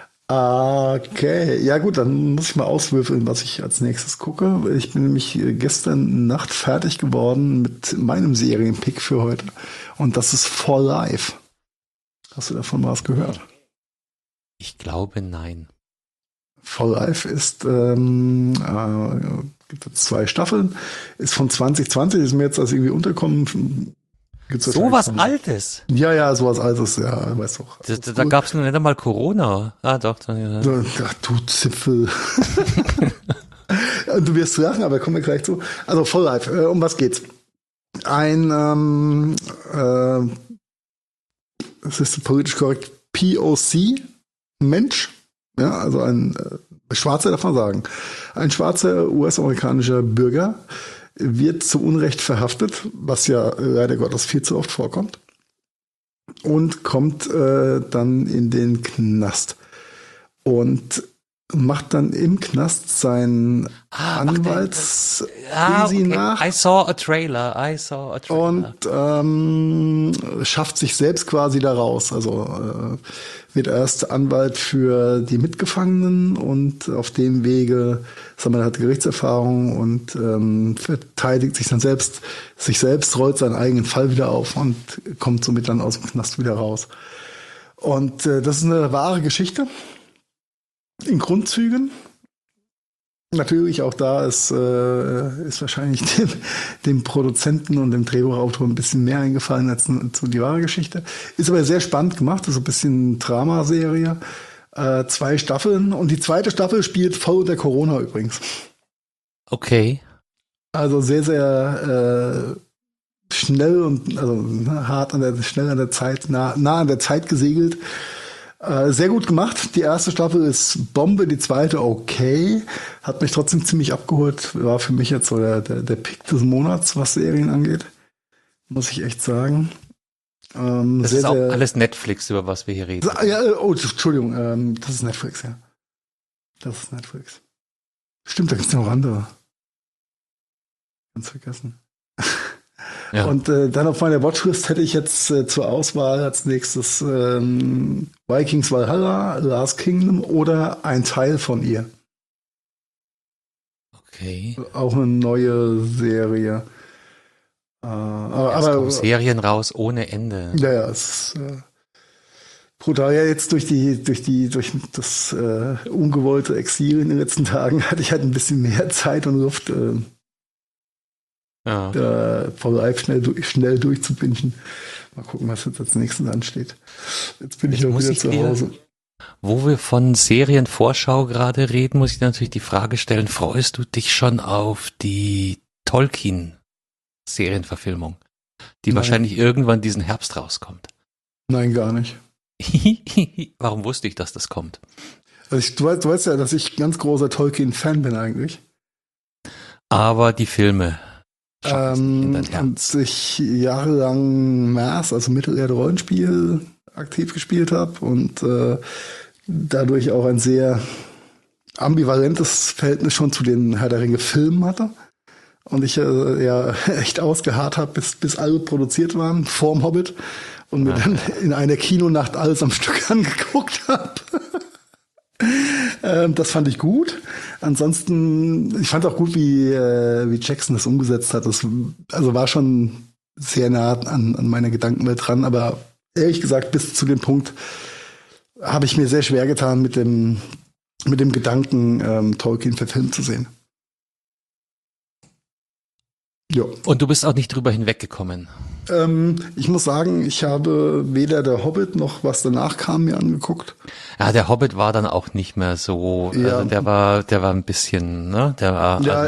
Okay, ja gut, dann muss ich mal auswürfeln, was ich als nächstes gucke. Ich bin nämlich gestern Nacht fertig geworden mit meinem Serienpick für heute. Und das ist For Life. Hast du davon was gehört? Ich glaube, nein. For Life ist, gibt es 2 Staffeln, ist von 2020, ist mir jetzt als irgendwie unterkommen. So was Altes? Ja, sowas Altes, ja, weißt du auch. Da gab es noch nicht einmal Corona. Ah, doch. Ja. Ach, du Zipfel. Du wirst lachen, aber kommen wir gleich zu. Also For Life, um was geht's? Es ist politisch korrekt, POC-Mensch, ja, also ein Schwarzer, darf man sagen, ein schwarzer US-amerikanischer Bürger, wird zu Unrecht verhaftet, was ja leider Gottes viel zu oft vorkommt, und kommt dann in den Knast und macht dann im Knast seinen Anwaltswesen nach. I saw a trailer. Und schafft sich selbst quasi da raus. Also wird erst Anwalt für die Mitgefangenen und auf dem Wege, er hat Gerichtserfahrung und verteidigt sich dann selbst, rollt seinen eigenen Fall wieder auf und kommt somit dann aus dem Knast wieder raus. Und das ist eine wahre Geschichte. In Grundzügen. Natürlich auch da ist wahrscheinlich dem Produzenten und dem Drehbuchautor ein bisschen mehr eingefallen als zu die wahre Geschichte. Ist aber sehr spannend gemacht, ist so ein bisschen Dramaserie. 2 Staffeln und die 2. Staffel spielt voll unter Corona übrigens. Okay. Also sehr, sehr schnell und also schnell an der Zeit, nah an der Zeit gesegelt. Sehr gut gemacht. Die erste Staffel ist Bombe, die zweite okay. Hat mich trotzdem ziemlich abgeholt. War für mich jetzt so der Pick des Monats, was Serien angeht. Muss ich echt sagen. Das ist auch alles Netflix, über was wir hier reden. Ja, Entschuldigung. Das ist Netflix, ja. Das ist Netflix. Stimmt, da gibt's ja noch andere. Ganz vergessen. Ja. Und dann auf meiner Watchlist hätte ich jetzt zur Auswahl als nächstes Vikings Valhalla, Last Kingdom oder ein Teil von ihr. Okay. Auch eine neue Serie. Es kommen Aber Serien raus ohne Ende. ja, es ist brutal. Ja, jetzt durch das ungewollte Exil in den letzten Tagen hatte ich halt ein bisschen mehr Zeit und Luft, Ja. da For Life schnell durchzubingen. Mal gucken, was jetzt als nächstes ansteht. Jetzt bin ich Jetzt auch muss wieder ich zu dir, Hause. wo wir von Serienvorschau gerade reden, muss ich dir natürlich die Frage stellen, freust du dich schon auf die Tolkien-Serienverfilmung, die Nein, wahrscheinlich irgendwann diesen Herbst rauskommt? nein, gar nicht. Warum wusste ich, dass das kommt? Also du weißt ja, dass ich ganz großer Tolkien-Fan bin eigentlich. Aber die Filme schaffen es nicht in dein Herz. Und ich jahrelang Mass, also Mittelerde-Rollenspiel, aktiv gespielt habe und dadurch auch ein sehr ambivalentes Verhältnis schon zu den Herr der Ringe-Filmen hatte. Und ich ja echt ausgeharrt habe, bis alle produziert waren, vorm Hobbit. Und mir dann in einer Kinonacht alles am Stück angeguckt habe. Das fand ich gut. Ansonsten, ich fand auch gut, wie Jackson das umgesetzt hat. Das also war schon sehr nah an meiner Gedankenwelt dran. Aber ehrlich gesagt, bis zu dem Punkt habe ich mir sehr schwer getan, mit dem Gedanken, Tolkien verfilmt zu sehen. Ja. Und du bist auch nicht drüber hinweggekommen. Ich muss sagen, ich habe weder der Hobbit noch was danach kam mir angeguckt. Ja, der Hobbit war dann auch nicht mehr so, Ja. also der war ein bisschen, ne, der war, Ja,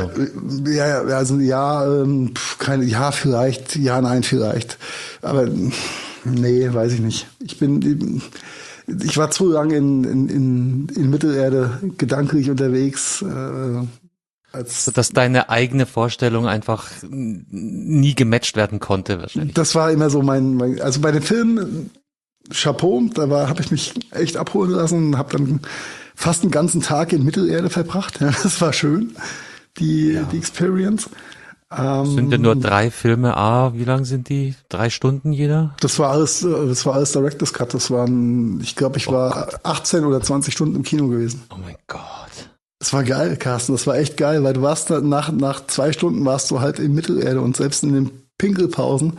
vielleicht, ja, nein, vielleicht. Aber nee, weiß ich nicht. Ich war zu lange in Mittelerde gedanklich unterwegs, dass deine eigene Vorstellung einfach nie gematcht werden konnte, wahrscheinlich. das war immer so also bei den Filmen, Chapeau, habe ich mich echt abholen lassen und habe dann fast einen ganzen Tag in Mittelerde verbracht. Ja, das war schön, die Experience. Sind ja nur 3 Filme, wie lang sind die? 3 Stunden jeder? Das war alles Director's Cut. Das waren, ich glaube, ich war 18 oder 20 Stunden im Kino gewesen. Oh mein Gott. Das war geil, Carsten. Das war echt geil, weil du warst da nach 2 Stunden warst du halt in Mittelerde und selbst in den Pinkelpausen.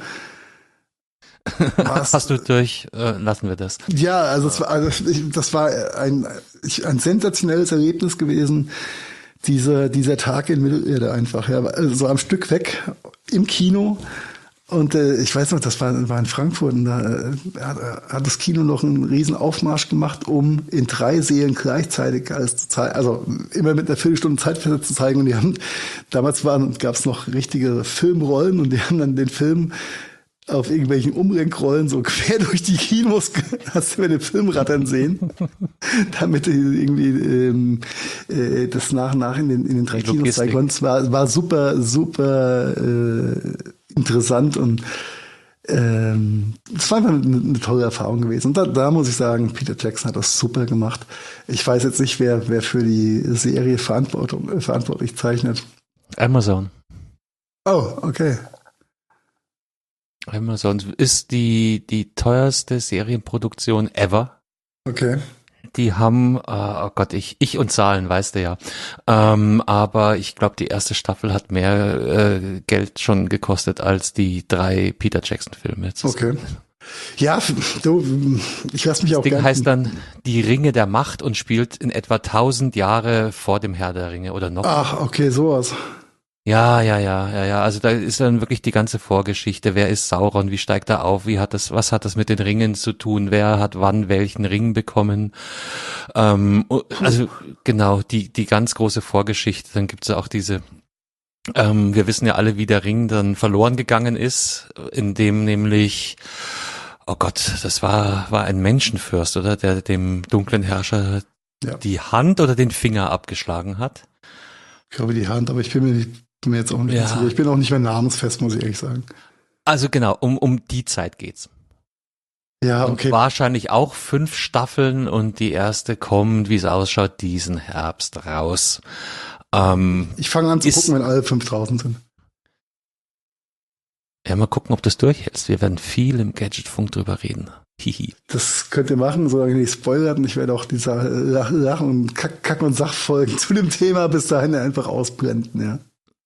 Hast du durch, lassen wir das. Ja, also das war ein sensationelles Erlebnis gewesen. Dieser Tag in Mittelerde einfach, ja, also so am Stück weg im Kino. Und ich weiß noch, das war in Frankfurt und da hat das Kino noch einen riesen Aufmarsch gemacht, um in 3 Sälen gleichzeitig alles zu zeigen, also immer mit einer Viertelstunde Zeitfenster zu zeigen. Und damals gab es noch richtige Filmrollen und die haben dann den Film auf irgendwelchen Umlenkrollen so quer durch die Kinos, hast du mir den Film rattern sehen, damit du irgendwie das nach in den 3 Kinos zeigen konntest. War super interessant und es war einfach eine tolle Erfahrung gewesen. Und da muss ich sagen, Peter Jackson hat das super gemacht. Ich weiß jetzt nicht, wer für die Serie verantwortlich zeichnet. Amazon. Oh, okay. Amazon ist die teuerste Serienproduktion ever. Okay. Die haben, oh Gott, ich und Zahlen, weißt du ja. Aber ich glaube, die erste Staffel hat mehr Geld schon gekostet als die 3 Peter Jackson-Filme. Okay. Ja, du, ich lasse mich auch Das Ding gerne. heißt dann Die Ringe der Macht und spielt in etwa 1000 Jahre vor dem Herr der Ringe oder noch. Ach, okay, sowas. Ja. Also da ist dann wirklich die ganze Vorgeschichte. Wer ist Sauron? Wie steigt er auf? Was hat das mit den Ringen zu tun? Wer hat wann welchen Ring bekommen? Also genau, die ganz große Vorgeschichte. Dann gibt's ja auch diese, wir wissen ja alle, wie der Ring dann verloren gegangen ist, indem nämlich, oh Gott, das war ein Menschenfürst, oder? Der dem dunklen Herrscher die Hand oder den Finger abgeschlagen hat. Ich glaube die Hand, aber ich bin mir jetzt auch nicht sicher. Ich bin auch nicht mehr namensfest, muss ich ehrlich sagen. Also genau, um die Zeit geht's. Ja, okay. Und wahrscheinlich auch 5 Staffeln und die erste kommt, wie es ausschaut, diesen Herbst raus. Ich fange an zu gucken, wenn alle 5 draußen sind. Ja, mal gucken, ob du es durchhältst. Wir werden viel im Gadgetfunk drüber reden. Hihi. Das könnt ihr machen, solange ihr nicht spoilert. Und ich werde auch diese Lachen und Kack- und Sachfolgen zu dem Thema bis dahin einfach ausblenden, ja.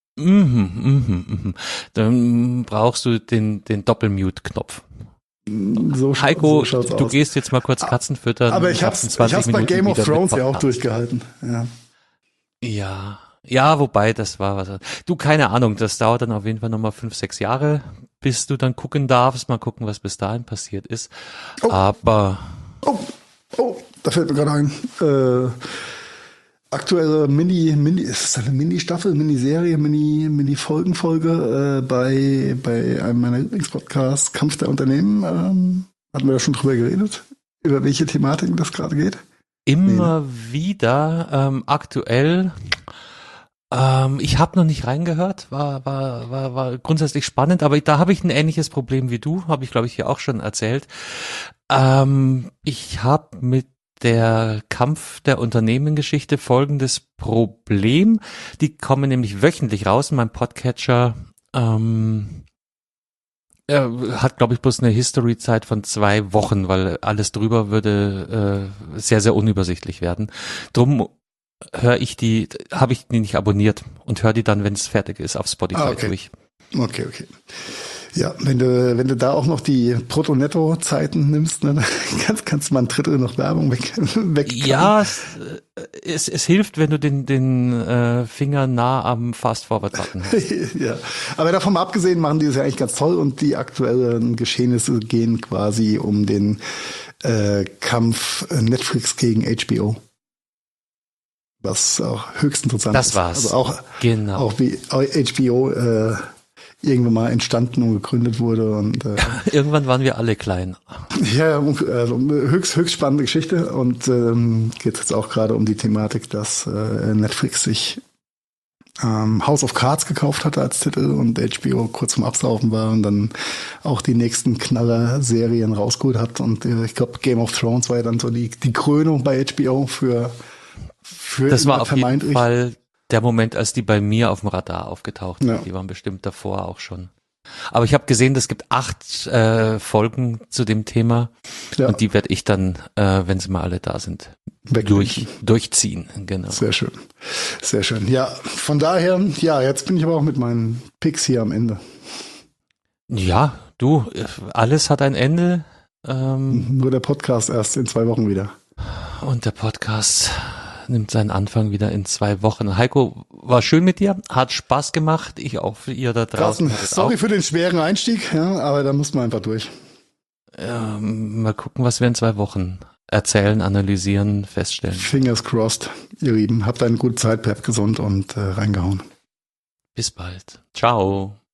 Dann brauchst du den Doppelmute-Knopf. Heiko, so du aus. gehst jetzt mal kurz Katzen füttern. Aber ich hab's bei Game of Thrones ja auch durchgehalten. Ja, wobei, das war was. Du, keine Ahnung, das dauert dann auf jeden Fall nochmal 5, 6 Jahre, bis du dann gucken darfst. Mal gucken, was bis dahin passiert ist. Oh. Aber. Oh, da fällt mir gerade ein. Aktuelle ist es eine Mini-Staffel, Miniserie, Mini-Folgenfolge bei einem meiner Lieblingspodcasts, Kampf der Unternehmen. Hatten wir da schon drüber geredet? Über welche Thematiken das gerade geht? Immer wieder, aktuell. Ich habe noch nicht reingehört, war grundsätzlich spannend, aber da habe ich ein ähnliches Problem wie du, habe ich glaube ich hier auch schon erzählt. Ich habe mit der Kampf der Unternehmengeschichte folgendes Problem. Die kommen nämlich wöchentlich raus in meinem Podcatcher. Er hat, glaube ich, bloß eine History-Zeit von 2 Wochen, weil alles drüber würde sehr, sehr unübersichtlich werden. Drum habe ich die nicht abonniert und höre die dann, wenn es fertig ist, auf Spotify durch. Okay. Ja, wenn du da auch noch die Brutto-Netto-Zeiten nimmst, ne, kannst du mal ein Drittel noch Werbung weg. Ja, es hilft, wenn du den Finger nah am Fast-Forward-Button hast. Ja, aber davon mal abgesehen machen die das ja eigentlich ganz toll und die aktuellen Geschehnisse gehen quasi um den Kampf Netflix gegen HBO. Was auch höchst interessant ist. Das war's. Also auch wie HBO irgendwann mal entstanden und gegründet wurde. Und irgendwann waren wir alle klein. Ja, also höchst spannende Geschichte und geht jetzt auch gerade um die Thematik, dass Netflix sich House of Cards gekauft hatte als Titel und HBO kurz vorm Absaufen war und dann auch die nächsten Knaller-Serien rausgeholt hat und ich glaube Game of Thrones war ja dann so die Krönung bei HBO für das war auf jeden Fall der Moment, als die bei mir auf dem Radar aufgetaucht sind. Ja. Die waren bestimmt davor auch schon. Aber ich habe gesehen, es gibt 8 Folgen zu dem Thema und die werde ich dann, wenn sie mal alle da sind, durchziehen. Genau. Sehr schön. Sehr schön. Ja, von daher, ja, jetzt bin ich aber auch mit meinen Picks hier am Ende. Ja, du, alles hat ein Ende. Nur der Podcast erst in 2 Wochen wieder. Und der Podcast nimmt seinen Anfang wieder in 2 Wochen. Heiko, war schön mit dir, hat Spaß gemacht, ich auch für ihr da draußen. Sorry für den schweren Einstieg, ja, aber da muss man einfach durch. Mal gucken, was wir in 2 Wochen erzählen, analysieren, feststellen. Fingers crossed, ihr Lieben. Habt eine gute Zeit, bleibt gesund und reingehauen. Bis bald. Ciao.